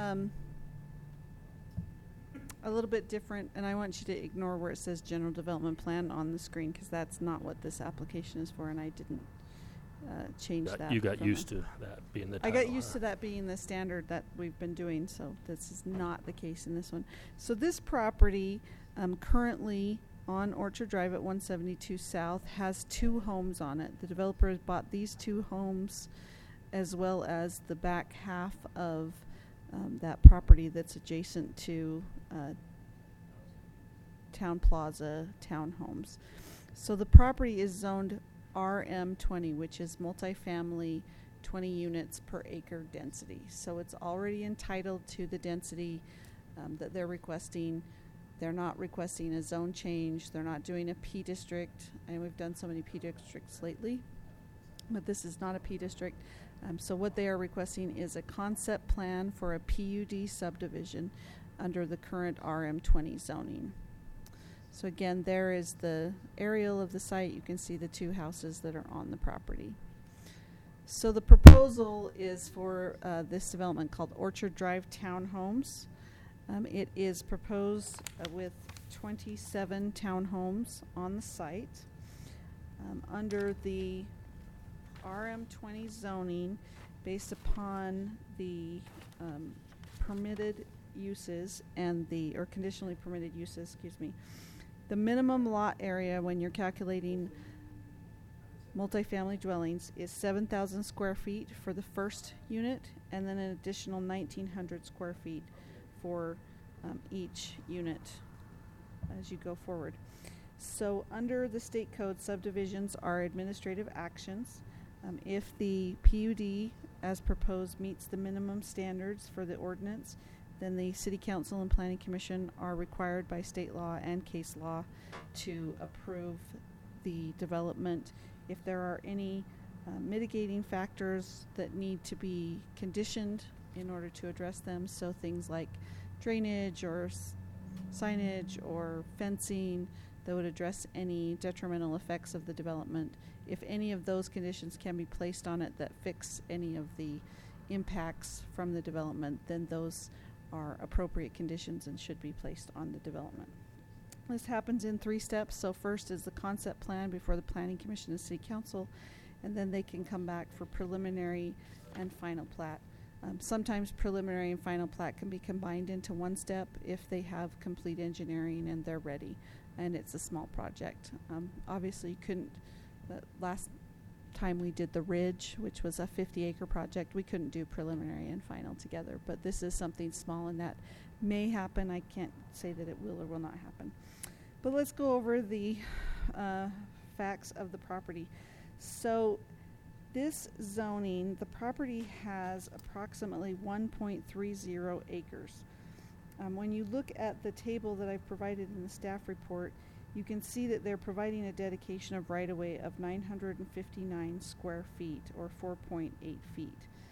a little bit different, and I want you to ignore where it says general development plan on the screen, because that's not what this application is for, and I didn't change that. You got from used a- to that being the I title. got used to that being the standard that we've been doing, so this is not the case in this one. So this property, currently on Orchard Drive at 172 South, has 2 homes on it. The developer has bought these 2 homes, as well as the back half of that property that's adjacent to Town Plaza townhomes. So the property is zoned RM20, which is multifamily 20 units per acre density. So it's already entitled to the density that they're requesting. They're not requesting a zone change. They're not doing a P district, and we've done so many P districts lately, but this is not a P district. So what they are requesting is a concept plan for a PUD subdivision under the current RM20 zoning. So again, there is the aerial of the site. You can see the two houses that are on the property. So the proposal is for this development called Orchard Drive Townhomes. It is proposed with 27 townhomes on the site. Under the RM20 zoning, based upon the permitted uses and or conditionally permitted uses, the minimum lot area when you're calculating multifamily dwellings is 7,000 square feet for the first unit, and then an additional 1,900 square feet for each unit as you go forward. So under the state code, subdivisions are administrative actions. If the PUD as proposed meets the minimum standards for the ordinance, then the City Council and Planning Commission are required by state law and case law to approve the development. If there are any mitigating factors that need to be conditioned in order to address them, so things like drainage or signage or fencing that would address any detrimental effects of the development. If any of those conditions can be placed on it that fix any of the impacts from the development, then those are appropriate conditions and should be placed on the development. This happens in 3 steps. So first is the concept plan before the Planning Commission and City Council, and then they can come back for preliminary and final plat. Sometimes preliminary and final plat can be combined into one step if they have complete engineering and they're ready, and it's a small project. Obviously, you couldn't, the last time we did the Ridge, which was a 50-acre project, we couldn't do preliminary and final together, but this is something small and that may happen. I can't say that it will or will not happen. But let's go over the facts of the property. So this zoning, the property has approximately 1.30 acres. When you look at the table that I've provided in the staff report, you can see that they're providing a dedication of right-of-way of 959 square feet, or 4.8 feet.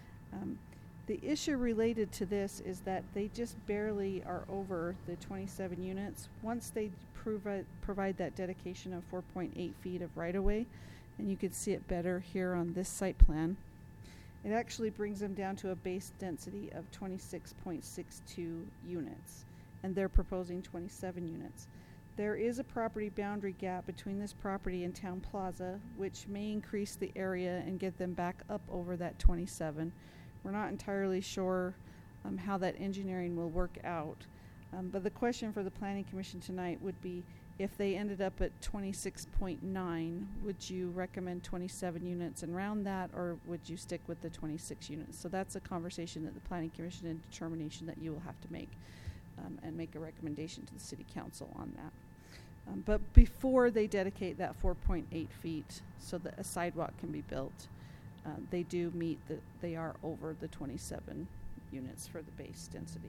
The issue related to this is that they just barely are over the 27 units. Once they provide that dedication of 4.8 feet of right-of-way, and you can see it better here on this site plan, it actually brings them down to a base density of 26.62 units, and they're proposing 27 units. There is a property boundary gap between this property and Town Plaza, which may increase the area and get them back up over that 27. We're not entirely sure how that engineering will work out, but the question for the Planning Commission tonight would be, if they ended up at 26.9, would you recommend 27 units and round that, or would you stick with the 26 units? So that's a conversation that the Planning Commission and determination that you will have to make, and make a recommendation to the City Council on that. But before they dedicate that 4.8 feet so that a sidewalk can be built, they do meet they are over the 27 units for the base density.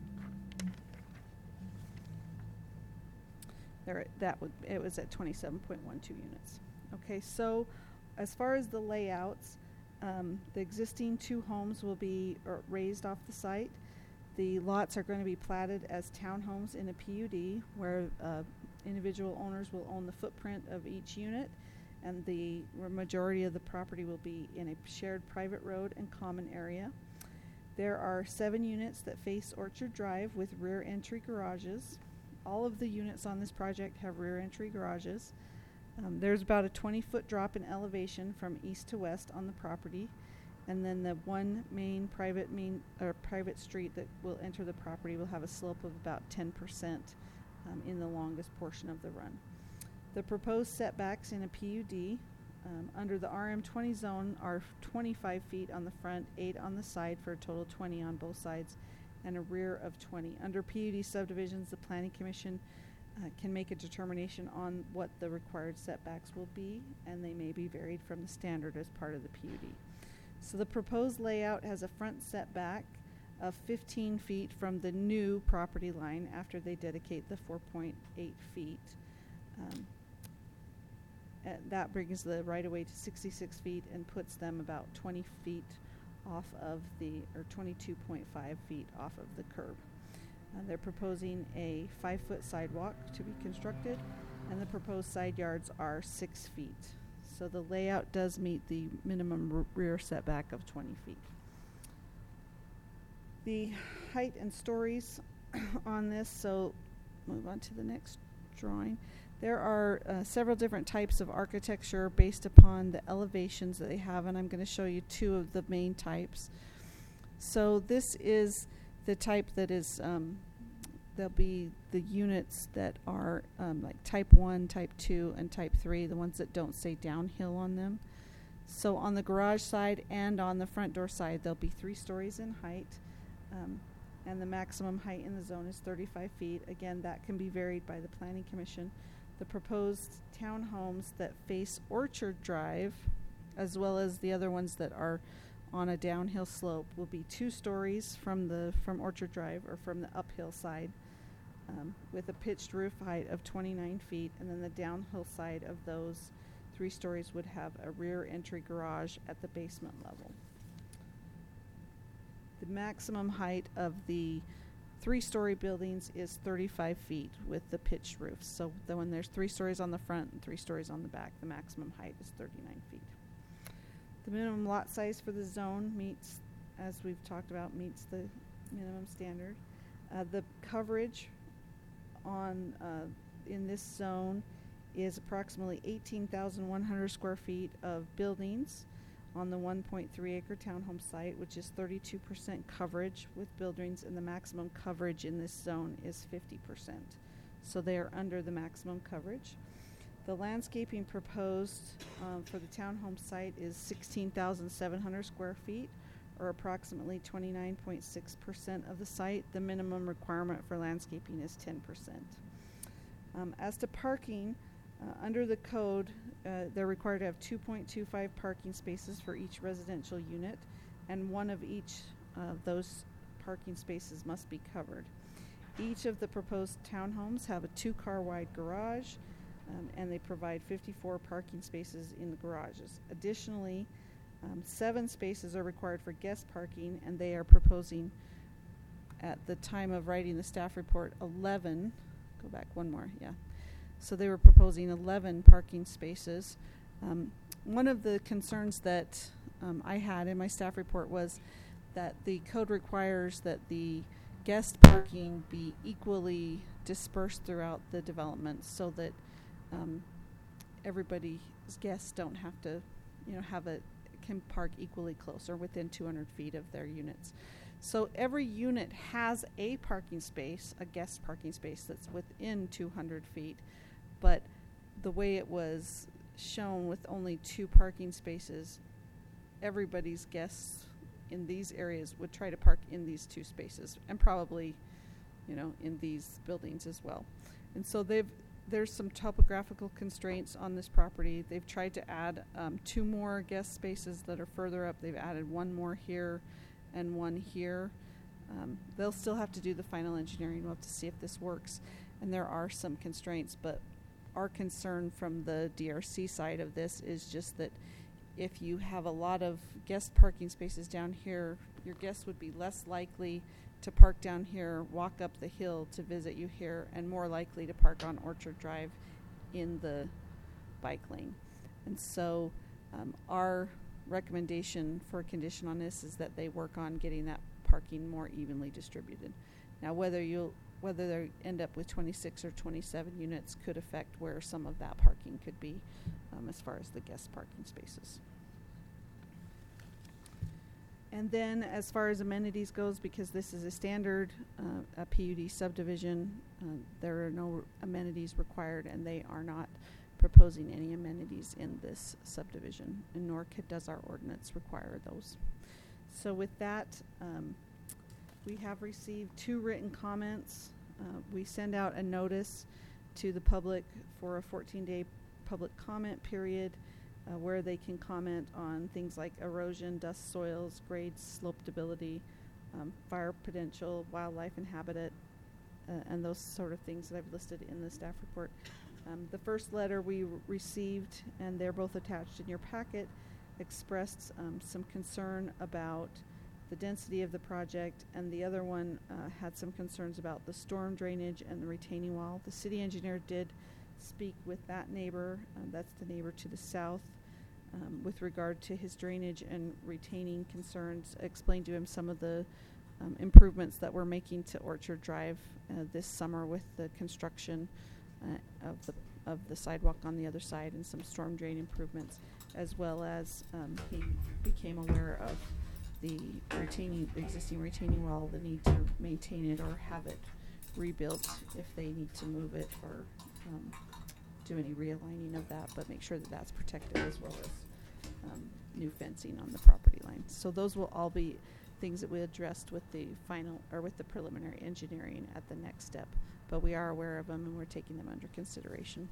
It was at 27.12 units. Okay, so as far as the layouts, the existing 2 homes will be raised off the site. The lots are going to be platted as townhomes in a PUD, where individual owners will own the footprint of each unit, and the majority of the property will be in a shared private road and common area. There are 7 units that face Orchard Drive with rear entry garages. All of the units on this project have rear entry garages. There's about a 20-foot drop in elevation from east to west on the property, and then the one main private street that will enter the property will have a slope of about 10% in the longest portion of the run. The proposed setbacks in a PUD under the RM20 zone are 25 feet on the front, 8 on the side, for a total of 20 on both sides, and a rear of 20. Under PUD subdivisions, the Planning Commission can make a determination on what the required setbacks will be, and they may be varied from the standard as part of the PUD. So the proposed layout has a front setback of 15 feet from the new property line after they dedicate the 4.8 feet. That brings the right-of-way to 66 feet and puts them about 20 feet off of or 22.5 feet off of the curb. They're proposing a 5-foot sidewalk to be constructed, and the proposed side yards are 6 feet. So the layout does meet the minimum rear setback of 20 feet. The height and stories on this, so move on to the next drawing. There are several different types of architecture based upon the elevations that they have, and I'm going to show you 2 of the main types. So this is the type that is, there'll be the units that are like type 1, type 2, and type 3, the ones that don't say downhill on them. So on the garage side and on the front door side, there'll be 3 stories in height. And the maximum height in the zone is 35 feet. Again, that can be varied by the Planning Commission. The proposed townhomes that face Orchard Drive, as well as the other ones that are on a downhill slope, will be 2 stories from Orchard Drive or from the uphill side, with a pitched roof height of 29 feet. And then the downhill side of those 3 stories would have a rear entry garage at the basement level. The maximum height of the 3-story buildings is 35 feet with the pitched roofs. So when there's 3 stories on the front and 3 stories on the back, the maximum height is 39 feet. The minimum lot size for the zone meets, as we've talked about, meets the minimum standard. The coverage on in this zone is approximately 18,100 square feet of buildings on the 1.3 acre townhome site, which is 32% coverage with buildings, and the maximum coverage in this zone is 50%. So they are under the maximum coverage. The landscaping proposed for the townhome site is 16,700 square feet, or approximately 29.6% of the site. The minimum requirement for landscaping is 10%. As to parking, under the code, they're required to have 2.25 parking spaces for each residential unit, and 1 of each of those parking spaces must be covered. Each of the proposed townhomes have a 2-car wide garage, and they provide 54 parking spaces in the garages. Additionally, 7 spaces are required for guest parking, and they are proposing, at the time of writing the staff report, 11. Go back one more, yeah. So they were proposing 11 parking spaces. One of the concerns that I had in my staff report was that the code requires that the guest parking be equally dispersed throughout the development, so that everybody's guests don't have to, can park equally close or within 200 feet of their units. So every unit has a parking space, a guest parking space that's within 200 feet. But the way it was shown with only 2 parking spaces, everybody's guests in these areas would try to park in these 2 spaces, and probably, in these buildings as well. And so there's some topographical constraints on this property. They've tried to add 2 more guest spaces that are further up. They've added 1 more here and 1 here. They'll still have to do the final engineering. We'll have to see if this works. And there are some constraints, but our concern from the DRC side of this is just that if you have a lot of guest parking spaces down here, your guests would be less likely to park down here, walk up the hill to visit you here, and more likely to park on Orchard Drive in the bike lane. And so our recommendation for a condition on this is that they work on getting that parking more evenly distributed. Now, whether they end up with 26 or 27 units could affect where some of that parking could be as far as the guest parking spaces. And then as far as amenities goes, because this is a standard a PUD subdivision, there are no amenities required, and they are not proposing any amenities in this subdivision, and nor does our ordinance require those. So with that, we have received 2 written comments. We send out a notice to the public for a 14-day public comment period. where they can comment on things like erosion, dust soils, grades, slope stability, fire potential, wildlife and habitat, and those sort of things that I've listed in the staff report. The first letter we received, and they're both attached in your packet, expressed some concern about the density of the project, and the other one had some concerns about the storm drainage and the retaining wall. The city engineer did speak with that neighbor, that's the neighbor to the south, with regard to his drainage and retaining concerns, explained to him some of the improvements that we're making to Orchard Drive this summer with the construction of the sidewalk on the other side and some storm drain improvements, as well as he became aware of the existing retaining wall, the need to maintain it or have it rebuilt if they need to move it or do any realigning of that, but make sure that that's protected, as well as new fencing on the property line. So those will all be things that we addressed with the final or with the preliminary engineering at the next step, but we are aware of them and we're taking them under consideration.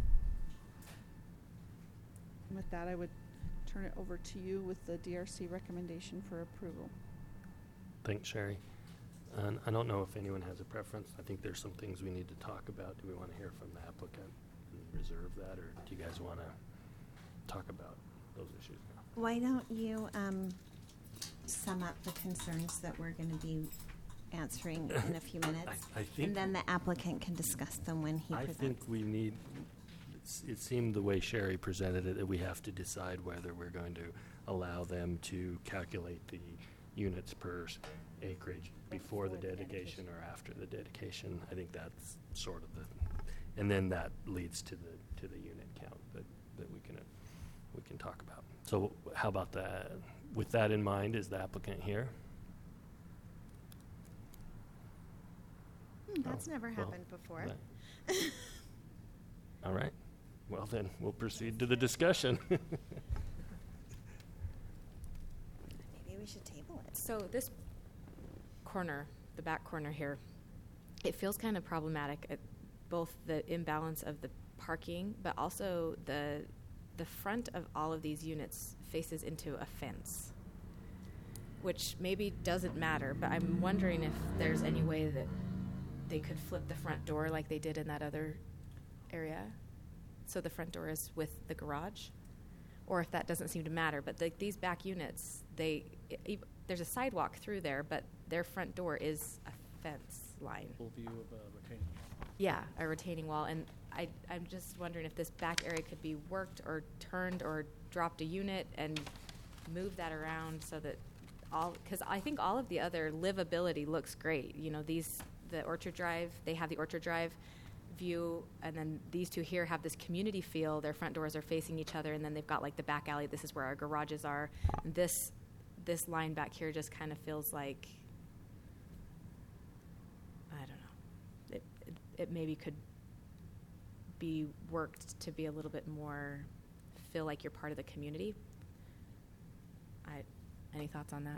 And with that, I would turn it over to you with the DRC recommendation for approval. Thanks, Sherry. And I don't know if anyone has a preference. I think there's some things we need to talk about. Do we want to hear from the applicant and reserve that, or do you guys want to talk about those issues now? Why don't you sum up the concerns that we're going to be answering in a few minutes, I think, and then the applicant can discuss them when he presents. I think we need, it seemed the way Sherry presented it, that we have to decide whether we're going to allow them to calculate the units per acreage before the dedication or after the dedication. I think that's sort of the, and then that leads to the unit count that we can talk about. So how about that? With that in mind, is the applicant here? That's never happened before. All right. Well, then we'll proceed to the discussion. Maybe we should table it. So this corner, the back corner here, it feels kind of problematic at both the imbalance of the parking, but also the front of all of these units faces into a fence, which maybe doesn't matter, but I'm wondering if there's any way that they could flip the front door like they did in that other area, so the front door is with the garage, or if that doesn't seem to matter. But these back units, there's a sidewalk through there, but their front door is a fence line. Full view of a retaining wall. Yeah, a retaining wall. And I'm just wondering if this back area could be worked or turned or dropped a unit and moved that around so that because I think all of the other livability looks great. You know, the Orchard Drive, they have the Orchard Drive view, and then these two here have this community feel. Their front doors are facing each other, and then they've got like the back alley. This is where our garages are. And this line back here just kind of feels like, I don't know, it maybe could be worked to be a little bit more, feel like you're part of the community. Any thoughts on that?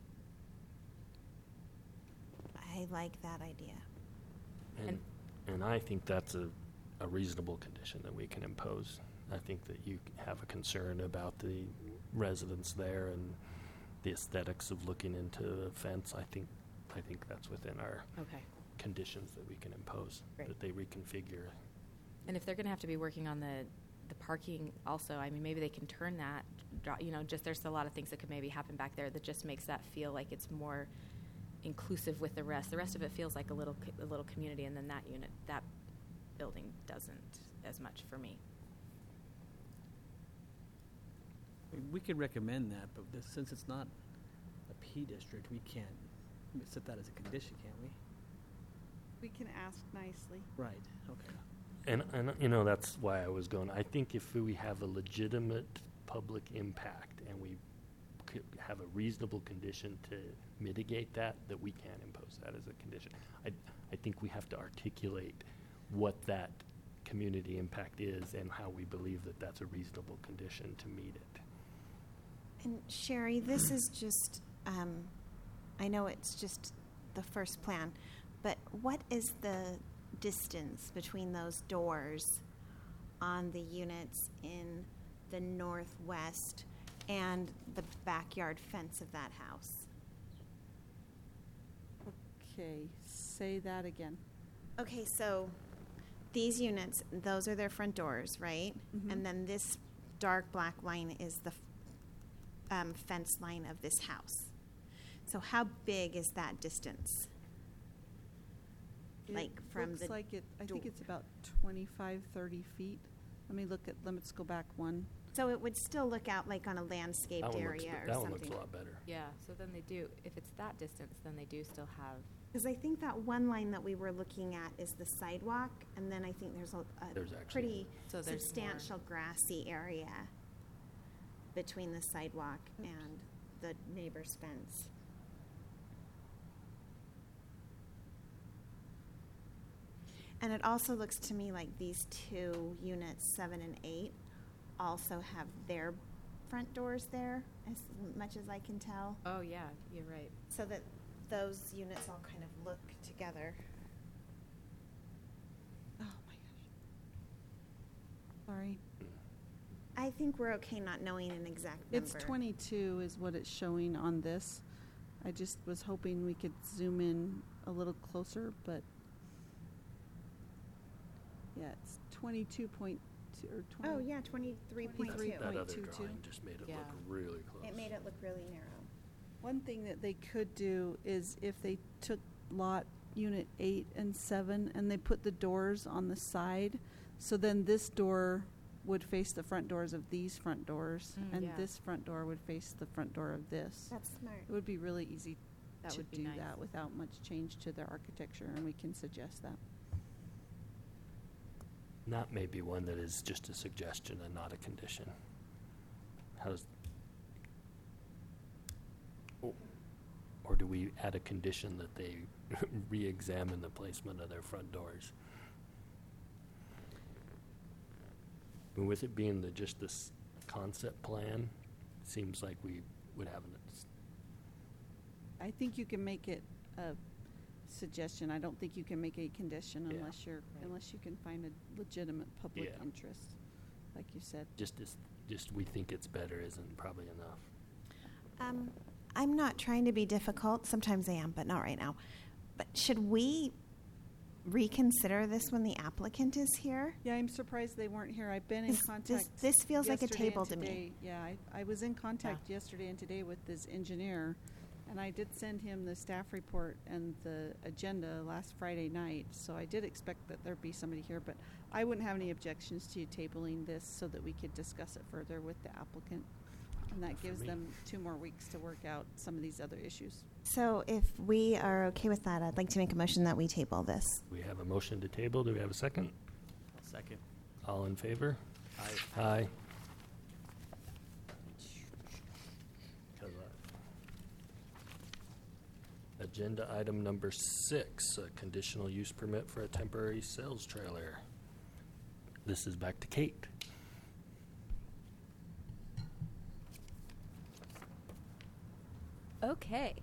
I like that idea. And I think that's a reasonable condition that we can impose. I think that you have a concern about the residents there and the aesthetics of looking into the fence. I think that's within our conditions that we can impose. Great. That they reconfigure. And if they're going to have to be working on the parking also, I mean, maybe they can turn that, just there's a lot of things that could maybe happen back there that just makes that feel like it's more inclusive with the rest. The rest of it feels like a little community, and then that building doesn't as much for me. We could recommend that, but since it's not a P district, we can't set that as a condition, can't we? We can ask nicely. Right, okay. And that's why I was going. I think if we have a legitimate public impact and we could have a reasonable condition to mitigate that we can impose that as a condition. I think we have to articulate what that community impact is and how we believe that that's a reasonable condition to meet it. And Sherry, this is just, I know it's just the first plan, but what is the distance between those doors on the units in the northwest and the backyard fence of that house. Okay, say that again. Okay, so these units, those are their front doors, right? Mhm. And then this dark black line is the fence line of this house. So how big is that distance? Like from Looks the like it, I think door. it's about 25, 30 feet. Let me look at, let's go back one. So it would still look out like on a landscaped That one looks, area or that something. one looks a lot better. Yeah, so then they do, if it's that distance, then they do still have, Because I think that one line that we were looking at is the sidewalk, and then I think there's a There's actually- pretty So there's more. substantial grassy area between the sidewalk and the neighbor's fence. And it also looks to me like these two units, 7 and 8, also have their front doors there, as much as I can tell. oh, yeah, you're right. So that those units all kind of look together. Oh my gosh. Sorry. I think we're okay not knowing an exact number. It's 22 is what it's showing on this. I just was hoping we could zoom in a little closer, but yeah, it's 22.2 or 20. Oh, yeah, 23.2. That other 23.22. drawing just made it Yeah. look really close. It made it look really narrow. One thing that they could do is if they took lot unit 8 and 7 and they put the doors on the side, so then this door would face the front doors of these front doors, and Yeah. this front door would face the front door of this. That's smart. It would be really easy That to would be do nice. that without much change to their architecture, and we can suggest that. That may be one that is just a suggestion and not a condition. How does, or do we add a condition that they re-examine the placement of their front doors? I mean, with it being just this concept plan, it seems like we would have I think you can make it a suggestion. I don't think you can make a condition Yeah. unless you're, Right. unless you can find a legitimate public Yeah. interest, like you said. just we think it's better isn't probably enough. I'm not trying to be difficult. Sometimes I am, but not right now. But should we reconsider this when the applicant is here? Yeah, I'm surprised they weren't here. I've been in contact. This feels like a yesterday and table to me. today. Yeah, I was in contact yesterday and today with this engineer, and I did send him the staff report and the agenda last Friday night, so I did expect that there'd be somebody here, but I wouldn't have any objections to you tabling this so that we could discuss it further with the applicant. And that For gives me. them 2 more weeks to work out some of these other issues. So if we are okay with that, I'd like to make a motion that we table this. We have a motion to table. Do we have a second? Second. All in favor? Aye. Aye. Agenda item number 6, a conditional use permit for a temporary sales trailer. This is back to Kate. Okay.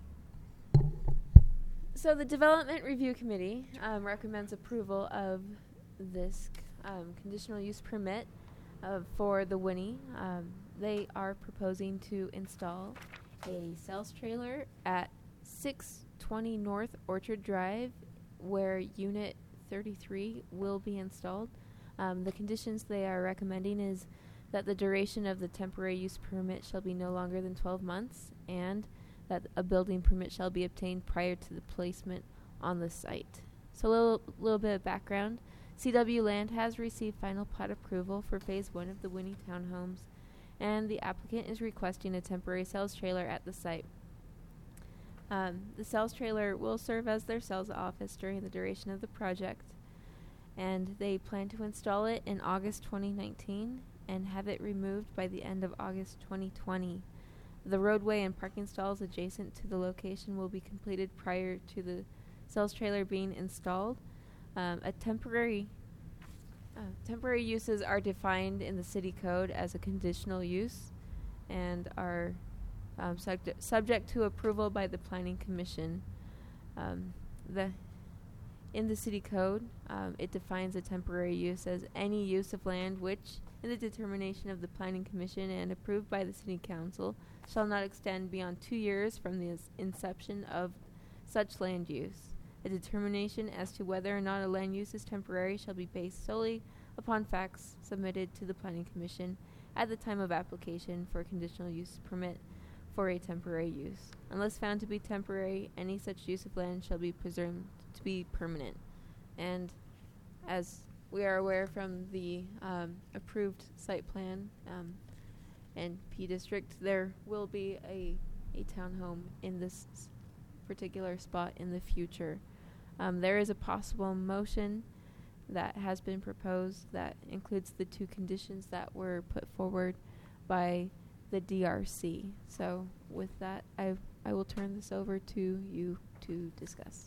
So the Development Review Committee recommends approval of this conditional use permit for the Winnie. They are proposing to install a sales trailer at 620 North Orchard Drive, where Unit 33 will be installed. The conditions they are recommending is that the duration of the temporary use permit shall be no longer than 12 months, and that a building permit shall be obtained prior to the placement on the site. So a little bit of background. CW Land has received final plat approval for Phase 1 of the Winnie Townhomes, and the applicant is requesting a temporary sales trailer at the site. The sales trailer will serve as their sales office during the duration of the project, and they plan to install it in August 2019 and have it removed by the end of August 2020. The roadway and parking stalls adjacent to the location will be completed prior to the sales trailer being installed. Temporary uses are defined in the city code as a conditional use and are subject to approval by the Planning Commission. In the city code, it defines a temporary use as any use of land which, in the determination of the Planning Commission and approved by the City Council shall not extend beyond 2 years from the inception of such land use. A determination as to whether or not a land use is temporary shall be based solely upon facts submitted to the Planning Commission at the time of application for a conditional use permit for a temporary use. Unless found to be temporary, any such use of land shall be presumed to be permanent. And as we are aware from the approved site plan and P District, there will be a townhome in this particular spot in the future. There is a possible motion that has been proposed that includes the 2 conditions that were put forward by the DRC. So with that, I will turn this over to you to discuss.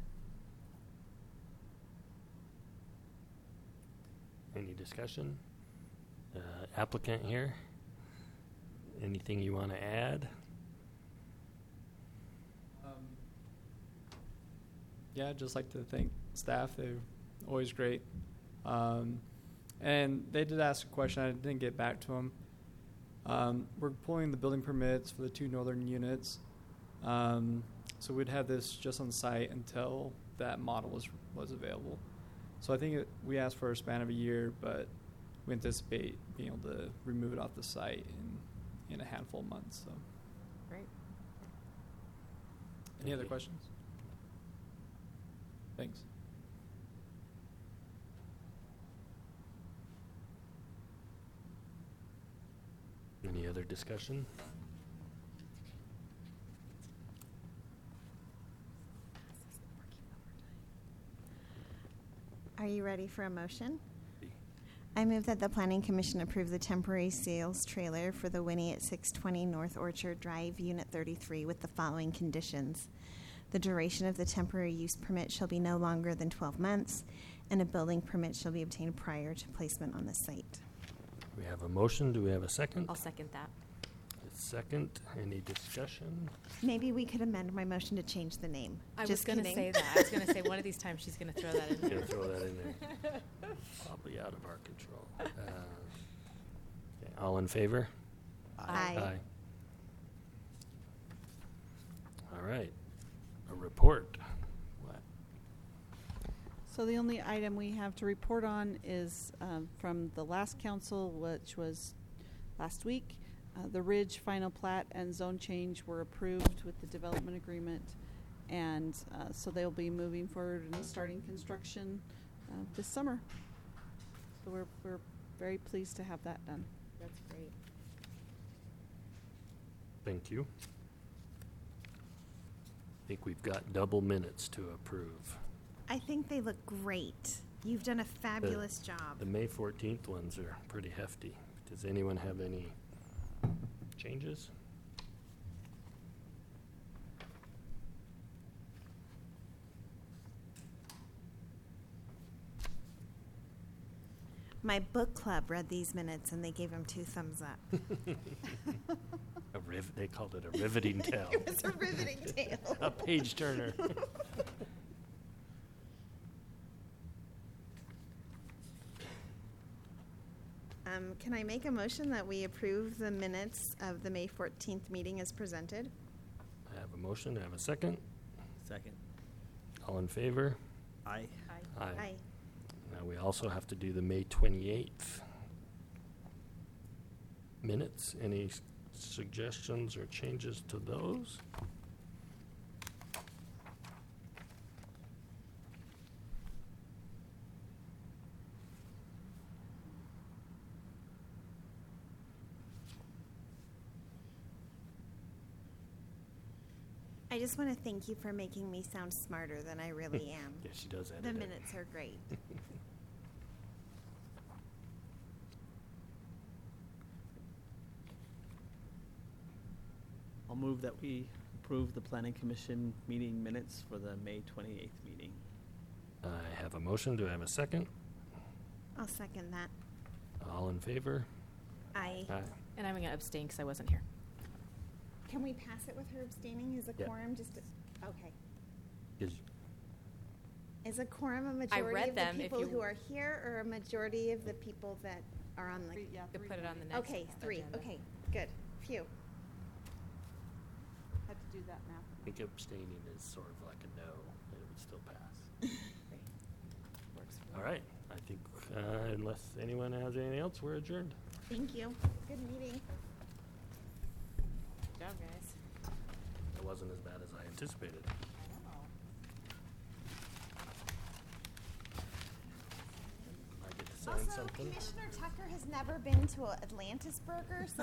Any discussion? Applicant here? Anything you want to add? Yeah, I'd just like to thank staff. They're always great. And they did ask a question. I didn't get back to them. We're pulling the building permits for the 2 northern units. So we'd have this just on site until that model was available. So I think we asked for a span of a year, but we anticipate being able to remove it off the site in a handful of months. So. Great. Any other questions? Thanks. Any other discussion? Are you ready for a motion? I move that the Planning Commission approve the temporary sales trailer for the Winnie at 620 North Orchard Drive, Unit 33, with the following conditions. The duration of the temporary use permit shall be no longer than 12 months, and a building permit shall be obtained prior to placement on the site. We have a motion. Do we have a second? I'll second that. A second. Any discussion? Maybe we could amend my motion to change the name. I Just was going to kidding. say that. I was going to say one of these times she's going to throw that in Gonna there. throw that in there. Probably out of our control. Okay, all in favor? Aye. All right. A report. What? So the only item we have to report on is from the last council, which was last week. The Ridge final plat and zone change were approved with the development agreement, and so they'll be moving forward and starting construction this summer. So we're very pleased to have that done. That's great. Thank you. I think we've got double minutes to approve. I think they look great. You've done a fabulous job. The May 14th ones are pretty hefty. Does anyone have any changes? My book club read these minutes and they gave him 2 thumbs up. They called it a riveting tale. It was a riveting tale. A page turner. Can I make a motion that we approve the minutes of the May 14th meeting as presented? I have a motion. I have a second. Second. All in favor? Aye. Aye. Aye. Now we also have to do the May 28th minutes. Any suggestions or changes to those? I just want to thank you for making me sound smarter than I really am. Yeah, she does edit The it. minutes are great. I'll move that we approve the Planning Commission meeting minutes for the May 28th meeting. I have a motion. Do I have a second? I'll second that. All in favor? Aye. Aye. And I'm going to abstain because I wasn't here. Can we pass it with her abstaining? Is a Yeah. quorum just okay? Is- Is a quorum a majority read of them the if people you- who are here, or a majority of the people that are on the. Yeah, To three put it on the more. next. Okay, three. agenda. Okay, good. Phew. Had to do that math. I think abstaining is sort of like a no, and it would still pass. Great. Works for me. All right, I think unless anyone has anything else, we're adjourned. Thank you. Good meeting. Good job, guys. It wasn't as bad as I anticipated. I know. I get to sign Also, something. Commissioner Tucker has never been to Atlantis Burger, so